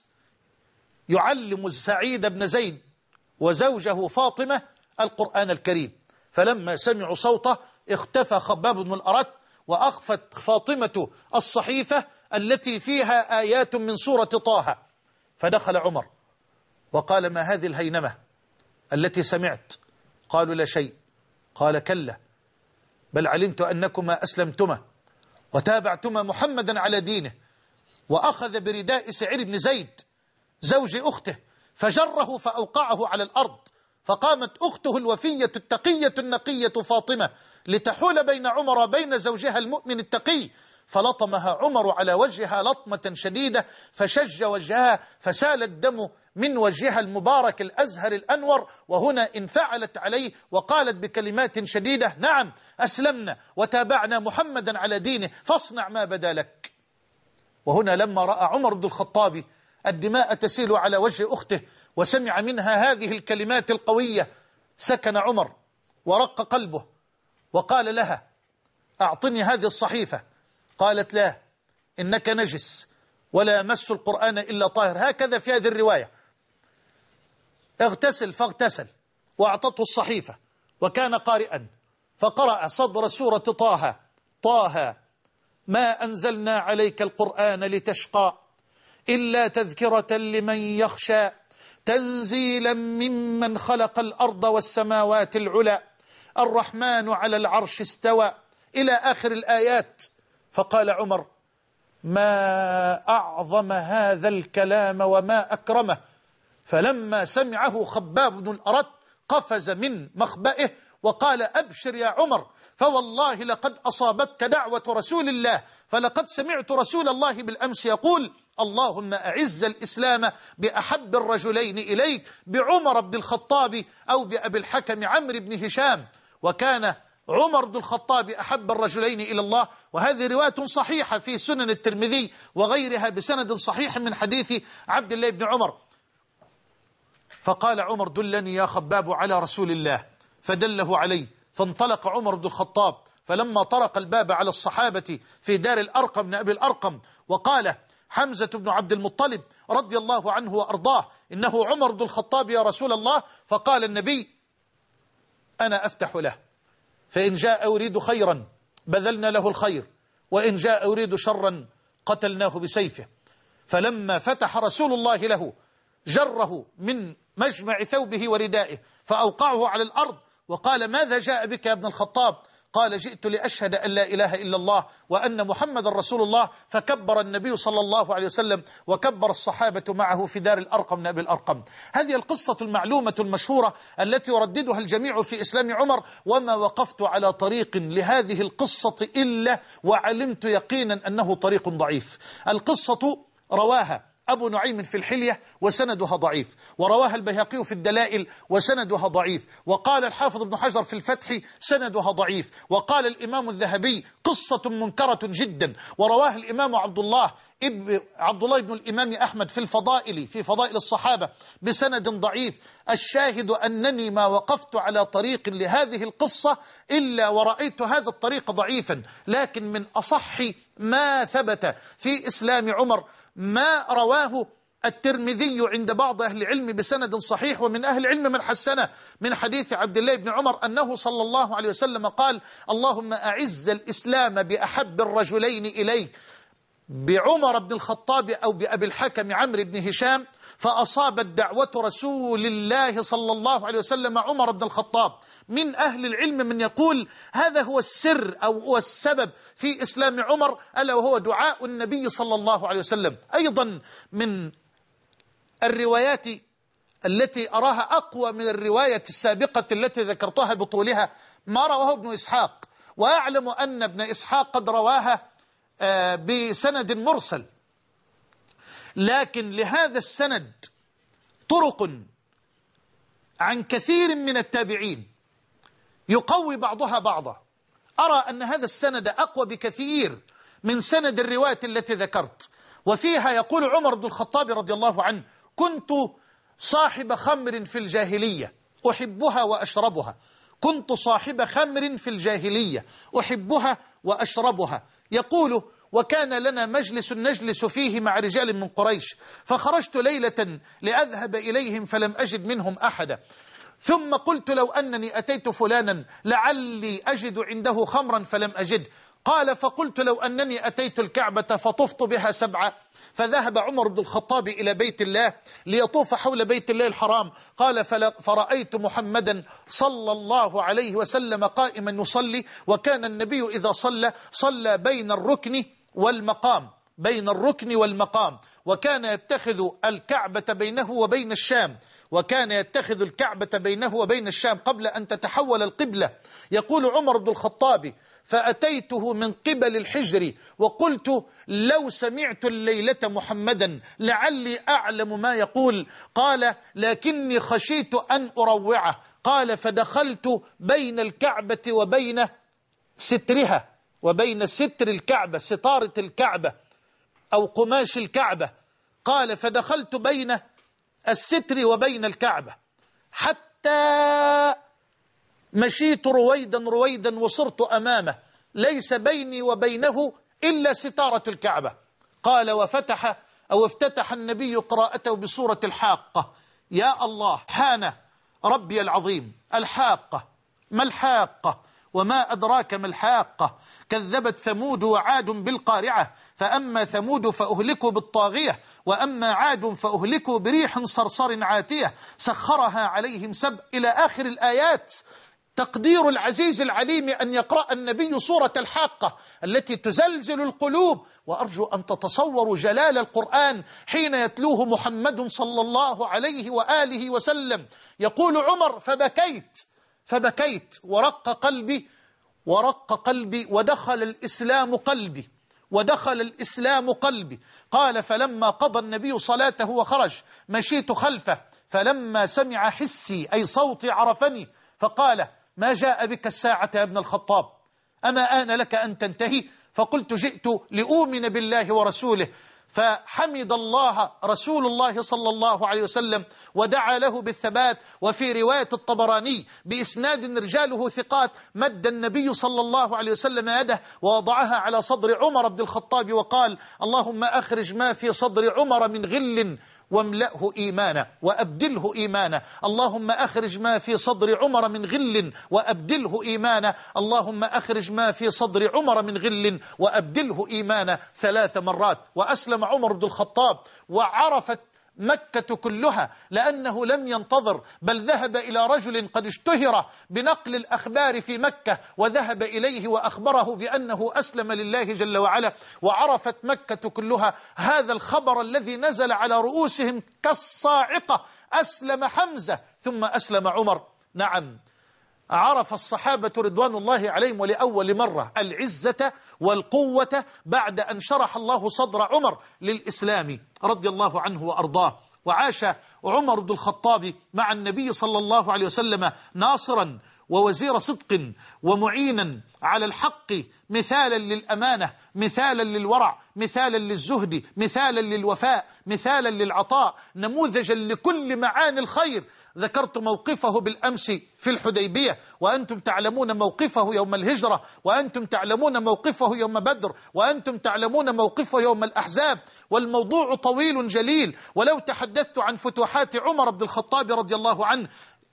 يعلم سعيد بن زيد وزوجه فاطمة القرآن الكريم، فلما سمعوا صوته اختفى خباب بن الأرت، وأخفت فاطمة الصحيفة التي فيها آيات من سورة طه. فدخل عمر وقال: ما هذه الهينمة التي سمعت؟ قالوا: لا شيء. قال: كلا، بل علمت أنكما أسلمتما وتابعتما محمدا على دينه. وأخذ برداء سعير بن زيد زوج أخته فجره فأوقعه على الأرض، فقامت أخته الوفية التقية النقية فاطمة لتحول بين عمر وبين زوجها المؤمن التقي، فلطمها عمر على وجهها لطمة شديدة فشج وجهها فسال الدم من وجهها المبارك الأزهر الأنور. وهنا انفعلت عليه وقالت بكلمات شديدة: نعم أسلمنا وتابعنا محمدا على دينه، فاصنع ما بدا لك. وهنا لما رأى عمر بن الخطاب الدماء تسيل على وجه أخته وسمع منها هذه الكلمات القوية، سكن عمر ورق قلبه وقال لها: أعطني هذه الصحيفة. قالت: لا، إنك نجس ولا يمس القرآن إلا طاهر. هكذا في هذه الرواية. اغتسل فاغتسل وأعطته الصحيفة، وكان قارئا فقرأ صدر سورة طه: طه ما أنزلنا عليك القرآن لتشقى إلا تذكرة لمن يخشى تنزيلا ممن خلق الأرض والسماوات العلى الرحمن على العرش استوى، إلى آخر الآيات. فقال عمر: ما أعظم هذا الكلام وما أكرمه. فلما سمعه خباب بن الأرت قفز من مخبئه وقال: أبشر يا عمر، فوالله لقد أصابتك دعوة رسول الله، فلقد سمعت رسول الله بالأمس يقول: اللهم أعز الإسلام بأحب الرجلين إليك، بعمر بن الخطاب أو بأبي الحكم عمرو بن هشام. وكان عمر بن الخطاب أحب الرجلين إلى الله. وهذه رواية صحيحة في سنن الترمذي وغيرها بسند صحيح من حديث عبد الله بن عمر. فقال عمر: دلني يا خباب على رسول الله، فدله عليه. فانطلق عمر بن الخطاب، فلما طرق الباب على الصحابة في دار الأرقم بن أبي الأرقم، وقال حمزة بن عبد المطلب رضي الله عنه وأرضاه: إنه عمر بن الخطاب يا رسول الله. فقال النبي: أنا أفتح له، فإن جاء يريد خيرا بذلنا له الخير، وإن جاء يريد شرا قتلناه بسيفه. فلما فتح رسول الله له جره من مجمع ثوبه وردائه فأوقعه على الأرض وقال: ماذا جاء بك يا ابن الخطاب؟ قال: جئت لأشهد أن لا إله إلا الله وأن محمد رسول الله. فكبر النبي صلى الله عليه وسلم وكبر الصحابة معه في دار الأرقم بن أبي الأرقم. هذه القصة المعلومة المشهورة التي يرددها الجميع في إسلام عمر. وما وقفت على طريق لهذه القصة إلا وعلمت يقينا أنه طريق ضعيف. القصة رواها أبو نعيم في الحلية وسندها ضعيف، ورواها البيهقي في الدلائل وسندها ضعيف، وقال الحافظ ابن حجر في الفتح سندها ضعيف، وقال الإمام الذهبي قصة منكرة جدا، ورواها الإمام عبد الله ابن عبد الله بن الإمام أحمد في الفضائل في فضائل الصحابة بسند ضعيف. الشاهد أنني ما وقفت على طريق لهذه القصة إلا ورأيت هذا الطريق ضعيفا، لكن من أصح ما ثبت في إسلام عمر ما رواه الترمذي عند بعض أهل العلم بسند صحيح، ومن أهل العلم من حسنه، من حديث عبد الله بن عمر أنه صلى الله عليه وسلم قال: اللهم أعز الإسلام بأحب الرجلين إليك، بعمر بن الخطاب أو بأبي الحكم عمرو بن هشام. فأصابت دعوة رسول الله صلى الله عليه وسلم عمر بن الخطاب. من أهل العلم من يقول هذا هو السر أو هو السبب في إسلام عمر، ألا وهو دعاء النبي صلى الله عليه وسلم. أيضا من الروايات التي أراها أقوى من الرواية السابقة التي ذكرتها بطولها ما رواه ابن إسحاق، وأعلم أن ابن إسحاق قد رواها بسند مرسل، لكن لهذا السند طرق عن كثير من التابعين يقوي بعضها بعضا. أرى أن هذا السند أقوى بكثير من سند الرواية التي ذكرت، وفيها يقول عمر بن الخطاب رضي الله عنه: كنت صاحب خمر في الجاهلية أحبها وأشربها. كنت صاحب خمر في الجاهلية أحبها وأشربها. يقول: وكان لنا مجلس نجلس فيه مع رجال من قريش، فخرجت ليلة لأذهب إليهم فلم أجد منهم أحدا، ثم قلت لو أنني أتيت فلانا لعلي أجد عنده خمرا فلم أجد. قال: فقلت لو أنني أتيت الكعبة فطفت بها سبعة. فذهب عمر بن الخطاب إلى بيت الله ليطوف حول بيت الله الحرام. قال: فرأيت محمدا صلى الله عليه وسلم قائما يصلي، وكان النبي إذا صلى صلى بين الركن والمقام بين الركن والمقام وكان يتخذ الكعبة بينه وبين الشام وكان يتخذ الكعبة بينه وبين الشام قبل أن تتحول القبلة. يقول عمر بن الخطاب: فأتيته من قبل الحجر وقلت لو سمعت الليلة محمدا لعلي أعلم ما يقول. قال: لكني خشيت أن أروعه. قال: فدخلت بين الكعبة وبين سترها وبين ستر الكعبة، ستارة الكعبة أو قماش الكعبة. قال: فدخلت بين الستر وبين الكعبة حتى مشيت رويدا رويدا وصرت أمامه، ليس بيني وبينه إلا ستارة الكعبة. قال: وفتح أو افتتح النبي قراءته بسورة الحاقة. يا الله، حان ربي العظيم. الحاقة، ما الحاقة وما أدراك ما الحاقة؟ كذبت ثمود وعاد بالقارعة، فأما ثمود فأهلكوا بالطاغية، وأما عاد فأهلكوا بريح صرصر عاتية سخرها عليهم سبع إلى آخر الآيات. تقدير العزيز العليم أن يقرأ النبي سورة الحاقة التي تزلزل القلوب، وأرجو أن تتصوروا جلال القرآن حين يتلوه محمد صلى الله عليه وآله وسلم. يقول عمر: فبكيت فبكيت ورق قلبي ورق قلبي ودخل الإسلام قلبي ودخل الإسلام قلبي. قال: فلما قضى النبي صلاته وخرج مشيت خلفه، فلما سمع حسي أي صوتي عرفني، فقال: ما جاء بك الساعة يا ابن الخطاب؟ أما آن لك أن تنتهي؟ فقلت: جئت لأؤمن بالله ورسوله. فحمد الله رسول الله صلى الله عليه وسلم ودعا له بالثبات. وفي رواية الطبراني بإسناد رجاله ثقات: مد النبي صلى الله عليه وسلم يده ووضعها على صدر عمر بن الخطاب وقال: اللهم أخرج ما في صدر عمر من غل واملأه إيمانا وأبدله إيمانا. اللهم أخرج ما في صدر عمر من غل وأبدله إيمانا. اللهم أخرج ما في صدر عمر من غل وأبدله إيمانا ثلاث مرات. وأسلم عمر بن الخطاب وعرفت مكة كلها، لأنه لم ينتظر، بل ذهب إلى رجل قد اشتهر بنقل الأخبار في مكة، وذهب إليه وأخبره بأنه أسلم لله جل وعلا. وعرفت مكة كلها هذا الخبر الذي نزل على رؤوسهم كالصاعقة: أسلم حمزة ثم أسلم عمر. نعم، عرف الصحابة رضوان الله عليهم ولأول مرة العزة والقوة بعد أن شرح الله صدر عمر للإسلام رضي الله عنه وأرضاه. وعاش عمر بن الخطاب مع النبي صلى الله عليه وسلم ناصرا ووزير صدق ومعينا على الحق، مثالا للأمانة، مثالا للورع، مثالا للزهد، مثالا للوفاء، مثالا للعطاء، نموذجا لكل معاني الخير. ذكرت موقفه بالأمس في الحديبية، وأنتم تعلمون موقفه يوم الهجرة، وأنتم تعلمون موقفه يوم بدر، وأنتم تعلمون موقفه يوم الأحزاب. والموضوع طويل جليل، ولو تحدثت عن فتوحات عمر بن الخطاب رضي الله عنه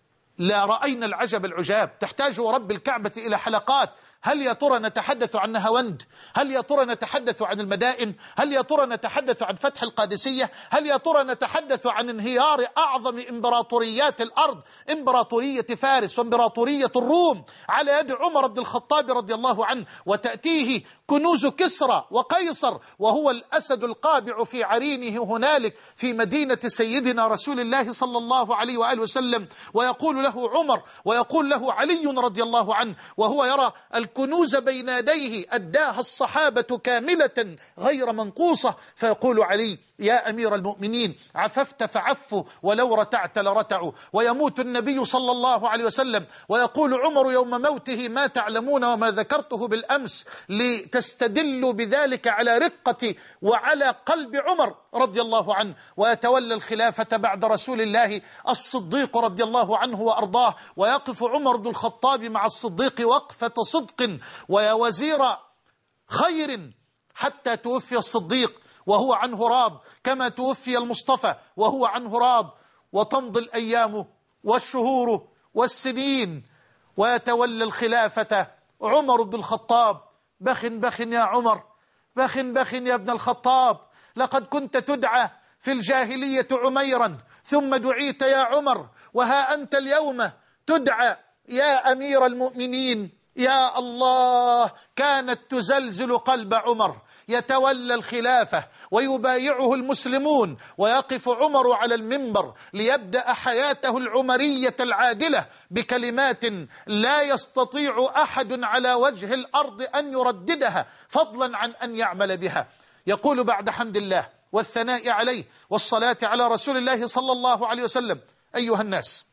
لا رأينا العجب العجاب. تحتاج ورب الكعبة إلى حلقات. هل يا ترى نتحدث عن نهاوند؟ هل يا ترى نتحدث عن المدائن؟ هل يا ترى نتحدث عن فتح القادسية؟ هل يا ترى نتحدث عن انهيار أعظم إمبراطوريات الأرض، إمبراطورية فارس وإمبراطورية الروم على يد عمر بن الخطاب رضي الله عنه، وتأتيه كنوز كسرى وقيصر وهو الأسد القابع في عرينه هنالك في مدينة سيدنا رسول الله صلى الله عليه وآله وسلم، ويقول له عمر ويقول له علي رضي الله عنه وهو يرى الكنوز بين يديه أداها الصحابة كاملة غير منقوصة، فيقول علي: يا أمير المؤمنين عففت فعفوا ولو رتعت لرتعوا. ويموت النبي صلى الله عليه وسلم ويقول عمر يوم موته ما تعلمون وما ذكرته بالأمس، لتستدلوا بذلك على رقة وعلى قلب عمر رضي الله عنه. ويتولى الخلافة بعد رسول الله الصديق رضي الله عنه وأرضاه، ويقف عمر بن الخطاب مع الصديق وقفة صدق ويا وزير خير حتى توفي الصديق وهو عنه راض، كما توفي المصطفى وهو عنه راض. وتمضي الأيام والشهور والسنين ويتولى الخلافة عمر بن الخطاب. بخ بخ يا عمر، بخ بخ يا ابن الخطاب، لقد كنت تدعى في الجاهلية عميرا ثم دعيت يا عمر، وها أنت اليوم تدعى يا أمير المؤمنين. يا الله، كانت تزلزل قلب عمر. يتولى الخلافة ويبايعه المسلمون، ويقف عمر على المنبر ليبدأ حياته العمرية العادلة بكلمات لا يستطيع أحد على وجه الأرض أن يرددها فضلا عن أن يعمل بها. يقول بعد حمد الله والثناء عليه والصلاة على رسول الله صلى الله عليه وسلم: أيها الناس،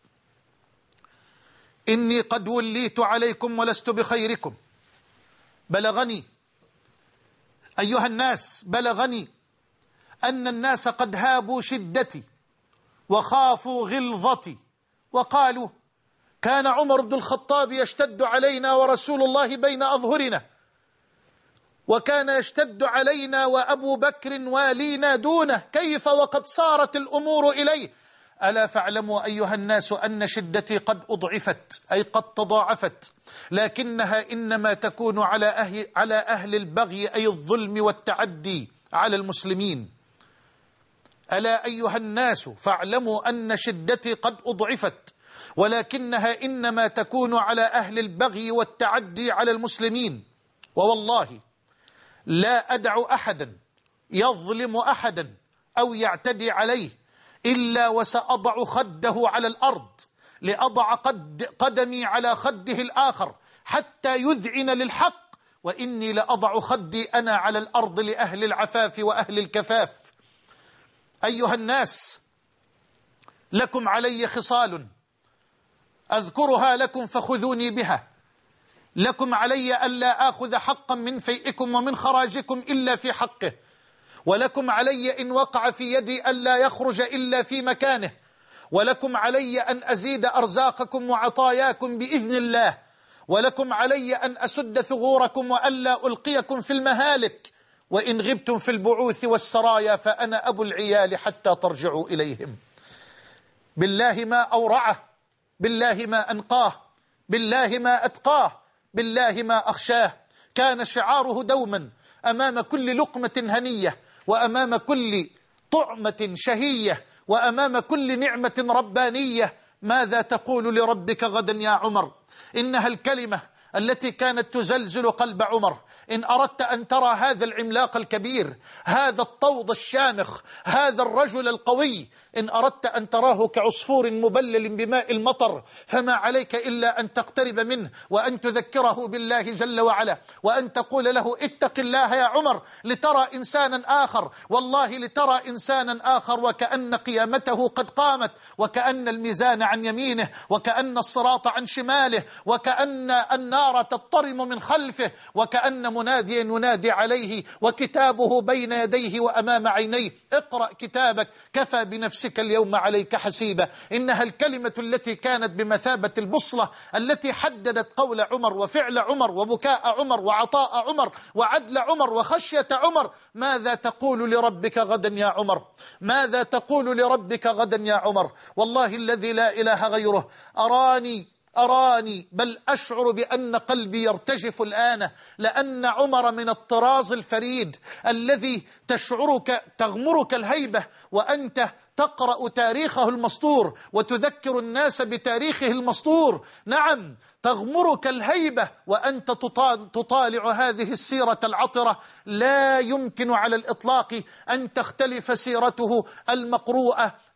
إني قد وليت عليكم ولست بخيركم. بلغني أيها الناس، بلغني أن الناس قد هابوا شدتي وخافوا غلظتي، وقالوا كان عمر بن الخطاب يشتد علينا ورسول الله بين أظهرنا، وكان يشتد علينا وأبو بكر والينا دونه، كيف وقد صارت الأمور إليه؟ ألا فاعلموا أيها الناس أن شدتي قد أضعفت، أي قد تضاعفت، لكنها إنما تكون على أهل, على أهل البغي، أي الظلم والتعدي على المسلمين. ألا أيها الناس فاعلموا أن شدتي قد أضعفت، ولكنها إنما تكون على أهل البغي والتعدي على المسلمين. ووالله لا أدع أحدا يظلم أحدا أو يعتدي عليه إلا وسأضع خده على الأرض، لأضع قد قدمي على خده الآخر حتى يذعن للحق، وإني لأضع خدي أنا على الأرض لأهل العفاف وأهل الكفاف. أيها الناس، لكم علي خصال أذكرها لكم فخذوني بها. لكم علي ألا آخذ حقا من فيئكم ومن خراجكم إلا في حقه، ولكم علي إن وقع في يدي ألا يخرج إلا في مكانه، ولكم علي أن أزيد أرزاقكم وعطاياكم بإذن الله، ولكم علي أن أسد ثغوركم وألا ألقيكم في المهالك، وإن غبتم في البعوث والسرايا فأنا أبو العيال حتى ترجعوا إليهم. بالله ما أورعه، بالله ما أنقاه، بالله ما أتقاه، بالله ما أخشاه. كان شعاره دوما أمام كل لقمة هنية، وأمام كل طعمة شهية، وأمام كل نعمة ربانية: ماذا تقول لربك غدا يا عمر؟ إنها الكلمة التي كانت تزلزل قلب عمر. إن أردت أن ترى هذا العملاق الكبير، هذا الطود الشامخ، هذا الرجل القوي، إن أردت أن تراه كعصفور مبلل بماء المطر، فما عليك إلا أن تقترب منه وأن تذكره بالله جل وعلا، وأن تقول له: اتق الله يا عمر، لترى إنسانا آخر، والله لترى إنسانا آخر وكأن قيامته قد قامت، وكأن الميزان عن يمينه، وكأن الصراط عن شماله، وكأن النار تضطرم من خلفه، وكأن مناديا ينادي عليه وكتابه بين يديه وأمام عينيه: اقرأ كتابك كفى بنفسك اليوم عليك حسيبا. إنها الكلمة التي كانت بمثابة البصلة التي حددت قول عمر وفعل عمر وبكاء عمر وعطاء عمر وعدل عمر وخشية عمر. ماذا تقول لربك غدا يا عمر؟ ماذا تقول لربك غدا يا عمر؟ والله الذي لا إله غيره، أراني أراني بل أشعر بأن قلبي يرتجف الآن، لأن عمر من الطراز الفريد الذي تشعرك تغمرك الهيبة وأنت تقرأ تاريخه المسطور وتذكر الناس بتاريخه المسطور. نعم، تغمرك الهيبة وأنت تطالع هذه السيرة العطرة. لا يمكن على الإطلاق أن تختلف سيرته المقروءة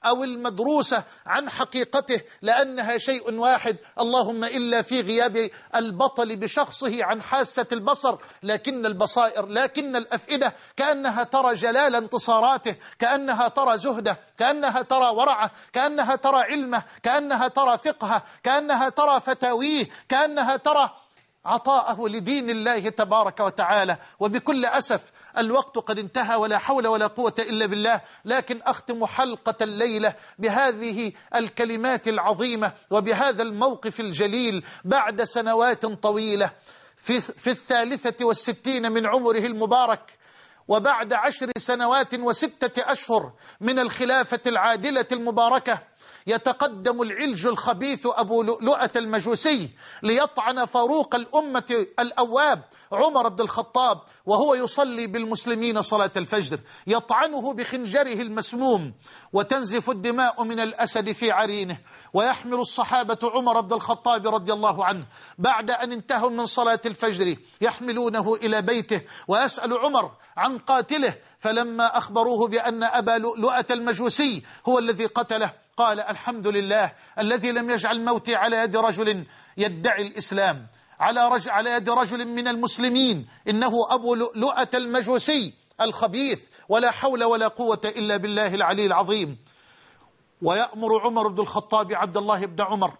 أو المدروسة عن حقيقته، لأنها شيء واحد، اللهم إلا في غياب البطل بشخصه عن حاسة البصر، لكن البصائر لكن الأفئدة كأنها ترى جلال انتصاراته، كأنها ترى زهده، كأنها ترى ورعه، كأنها ترى علمه، كأنها ترى فقهه، كأنها ترى فتاويه، كأنها ترى عطاءه لدين الله تبارك وتعالى. وبكل أسف الوقت قد انتهى، ولا حول ولا قوة إلا بالله، لكن أختم حلقة الليلة بهذه الكلمات العظيمة وبهذا الموقف الجليل. بعد سنوات طويلة في, في الثالثة والستين من عمره المبارك، وبعد عشر سنوات وستة أشهر من الخلافة العادلة المباركة، يتقدم العلج الخبيث أبو لؤلؤة المجوسي ليطعن فاروق الأمة الأواب عمر بن الخطاب وهو يصلي بالمسلمين صلاة الفجر، يطعنه بخنجره المسموم وتنزف الدماء من الأسد في عرينه، ويحمل الصحابة عمر بن الخطاب رضي الله عنه بعد أن انتهوا من صلاة الفجر يحملونه إلى بيته، ويسأل عمر عن قاتله، فلما أخبروه بأن أبا لؤلؤة المجوسي هو الذي قتله قال: الحمد لله الذي لم يجعل موتي على يد رجل يدعي الإسلام، على, رج... على يد رجل من المسلمين، إنه أبو لؤلؤة المجوسي الخبيث، ولا حول ولا قوة إلا بالله العلي العظيم. ويأمر عمر بن الخطاب عبد الله بن عمر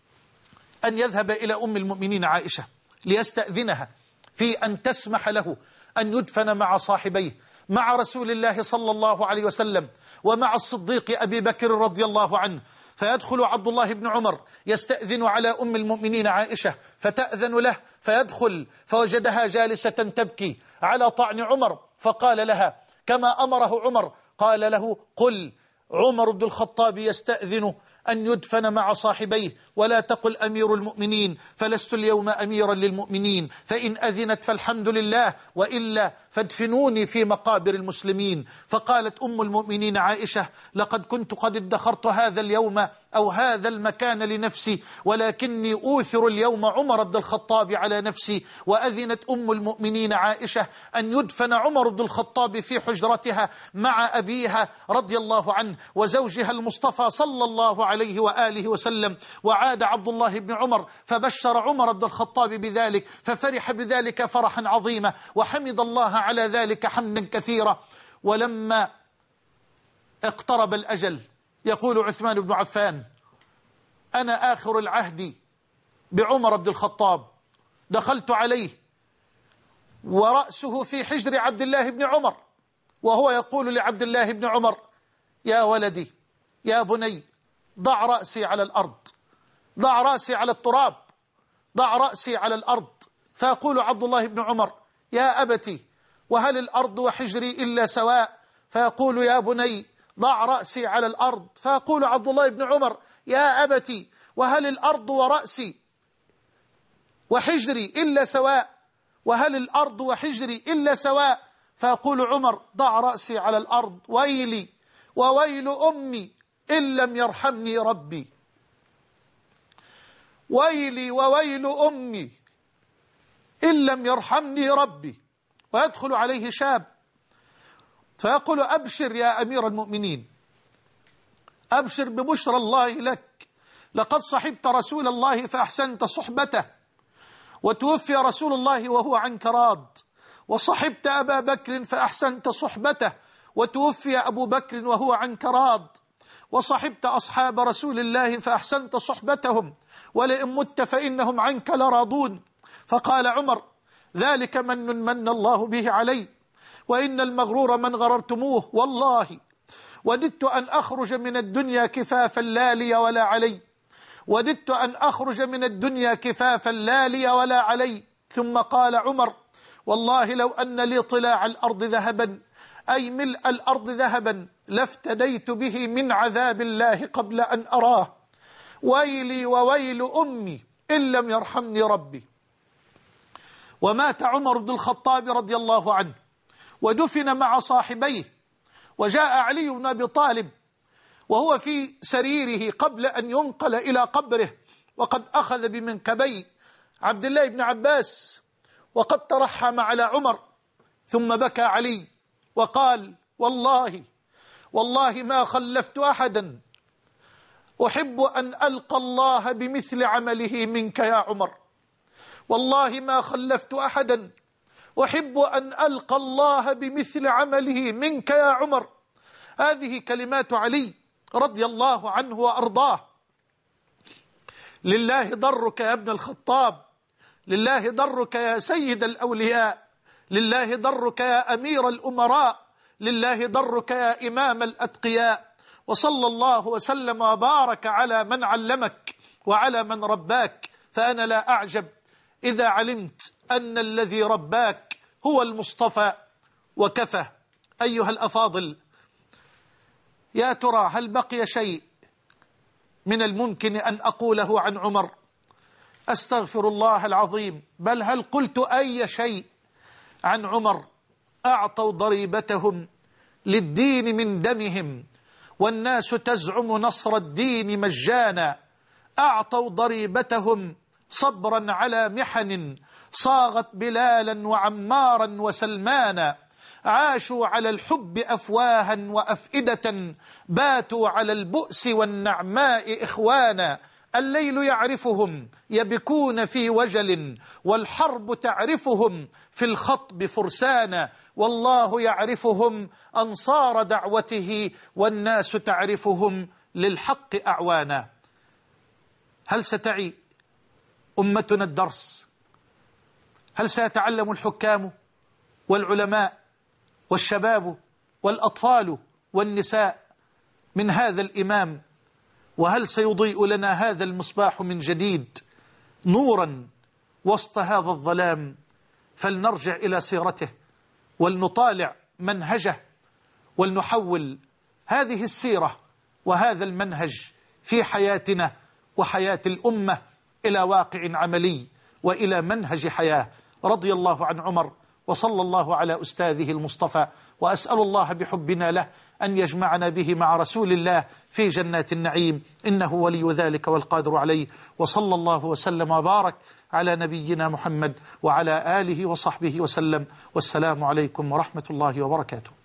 أن يذهب إلى أم المؤمنين عائشة ليستأذنها في أن تسمح له أن يدفن مع صاحبيه، مع رسول الله صلى الله عليه وسلم ومع الصديق أبي بكر رضي الله عنه. فيدخل عبد الله بن عمر يستأذن على أم المؤمنين عائشة، فتأذن له فيدخل، فوجدها جالسة تبكي على طعن عمر، فقال لها كما أمره عمر، قال له: قل عمر بن الخطاب يستأذن أن يدفن مع صاحبيه، ولا تقل أمير المؤمنين، فلست اليوم أميرا للمؤمنين، فإن أذنت فالحمد لله، وإلا فادفنوني في مقابر المسلمين. فقالت أم المؤمنين عائشة: لقد كنت قد ادخرت هذا اليوم أو هذا المكان لنفسي، ولكني أوثر اليوم عمر بن الخطاب على نفسي. وأذنت أم المؤمنين عائشة أن يدفن عمر بن الخطاب في حجرتها مع أبيها رضي الله عنه وزوجها المصطفى صلى الله عليه وآله وسلم. وعاد عبد الله بن عمر فبشر عمر بن الخطاب بذلك، ففرح بذلك فرحا عظيما، وحمد الله على ذلك حمدا كثيرا. ولما اقترب الأجل يقول عثمان بن عفان: أنا آخر العهد بعمر بن الخطاب، دخلت عليه ورأسه في حجر عبد الله بن عمر، وهو يقول لعبد الله بن عمر: يا ولدي، يا بني، ضع رأسي على الأرض، ضع رأسي على التراب، ضع رأسي على الأرض. فيقول عبد الله بن عمر: يا أبتي، وهل الأرض وحجري إلا سواء؟ فيقول: يا بني، ضع رأسي على الأرض. فيقول عبد الله بن عمر: يا أبتي، وهل الأرض ورأسي وحجري إلا سواء؟ وهل الأرض وحجري إلا سواء؟ فيقول عمر: ضع رأسي على الأرض، ويلي وويل أمي إن لم يرحمني ربي، ويلي وويل أمي إن لم يرحمني ربي. ويدخل عليه شاب فيقول: أبشر يا أمير المؤمنين، أبشر ببشرى الله لك، لقد صحبت رسول الله فأحسنت صحبته، وتوفي رسول الله وهو عنك راض، وصحبت أبا بكر فأحسنت صحبته، وتوفي أبو بكر وهو عنك راض، وصحبت أصحاب رسول الله فأحسنت صحبتهم، ولئن مت فإنهم عنك لراضون. فقال عمر: ذلك من من الله به علي، وإن المغرور من غررتموه، والله وددت أن أخرج من الدنيا كفافا لا لي ولا علي، وددت أن أخرج من الدنيا كفافا لا لي ولا علي. ثم قال عمر: والله لو أن لي طلاع الأرض ذهبا، أي ملء الأرض ذهبا، لافتديت به من عذاب الله قبل أن أراه، ويلي وويل أمي إن لم يرحمني ربي. ومات عمر بن الخطاب رضي الله عنه ودفن مع صاحبيه، وجاء علي بن أبي طالب وهو في سريره قبل أن ينقل إلى قبره، وقد أخذ بمنكبي عبد الله بن عباس وقد ترحم على عمر، ثم بكى علي وقال: والله والله ما خلفت أحدا أحب أن ألقى الله بمثل عمله منك يا عمر، والله ما خلفت أحدا أحب أن ألقى الله بمثل عمله منك يا عمر. هذه كلمات علي رضي الله عنه وأرضاه. لله ضرك يا ابن الخطاب، لله ضرك يا سيد الأولياء، لله ضرك يا أمير الأمراء، لله ضرك يا إمام الأتقياء. وصلى الله وسلم وبارك على من علمك وعلى من رباك، فأنا لا أعجب إذا علمت أن الذي رباك هو المصطفى وكفى. أيها الأفاضل، يا ترى هل بقي شيء من الممكن أن أقوله عن عمر؟ أستغفر الله العظيم، بل هل قلت أي شيء عن عمر؟ أعطوا ضريبتهم للدين من دمهم والناس تزعم نصر الدين مجانا، أعطوا ضريبتهم صبرا على محن صاغت بلالا وعمارا وسلمانا، عاشوا على الحب أفواها وأفئدة باتوا على البؤس والنعماء إخوانا، الليل يعرفهم يبكون في وجل والحرب تعرفهم في الخطب فرسانا، والله يعرفهم أنصار دعوته والناس تعرفهم للحق أعوانا. هل ستعي أمتنا الدرس؟ هل سيتعلم الحكام والعلماء والشباب والأطفال والنساء من هذا الإمام؟ وهل سيضيء لنا هذا المصباح من جديد نورا وسط هذا الظلام؟ فلنرجع إلى سيرته ولنطالع منهجه ولنحول هذه السيرة وهذا المنهج في حياتنا وحياة الأمة إلى واقع عملي وإلى منهج حياة. رضي الله عن عمر وصلى الله على أستاذه المصطفى، وأسأل الله بحبنا له أن يجمعنا به مع رسول الله في جنات النعيم، إنه ولي ذلك والقادر عليه. وصلى الله وسلم وبارك على نبينا محمد وعلى آله وصحبه وسلم، والسلام عليكم ورحمة الله وبركاته.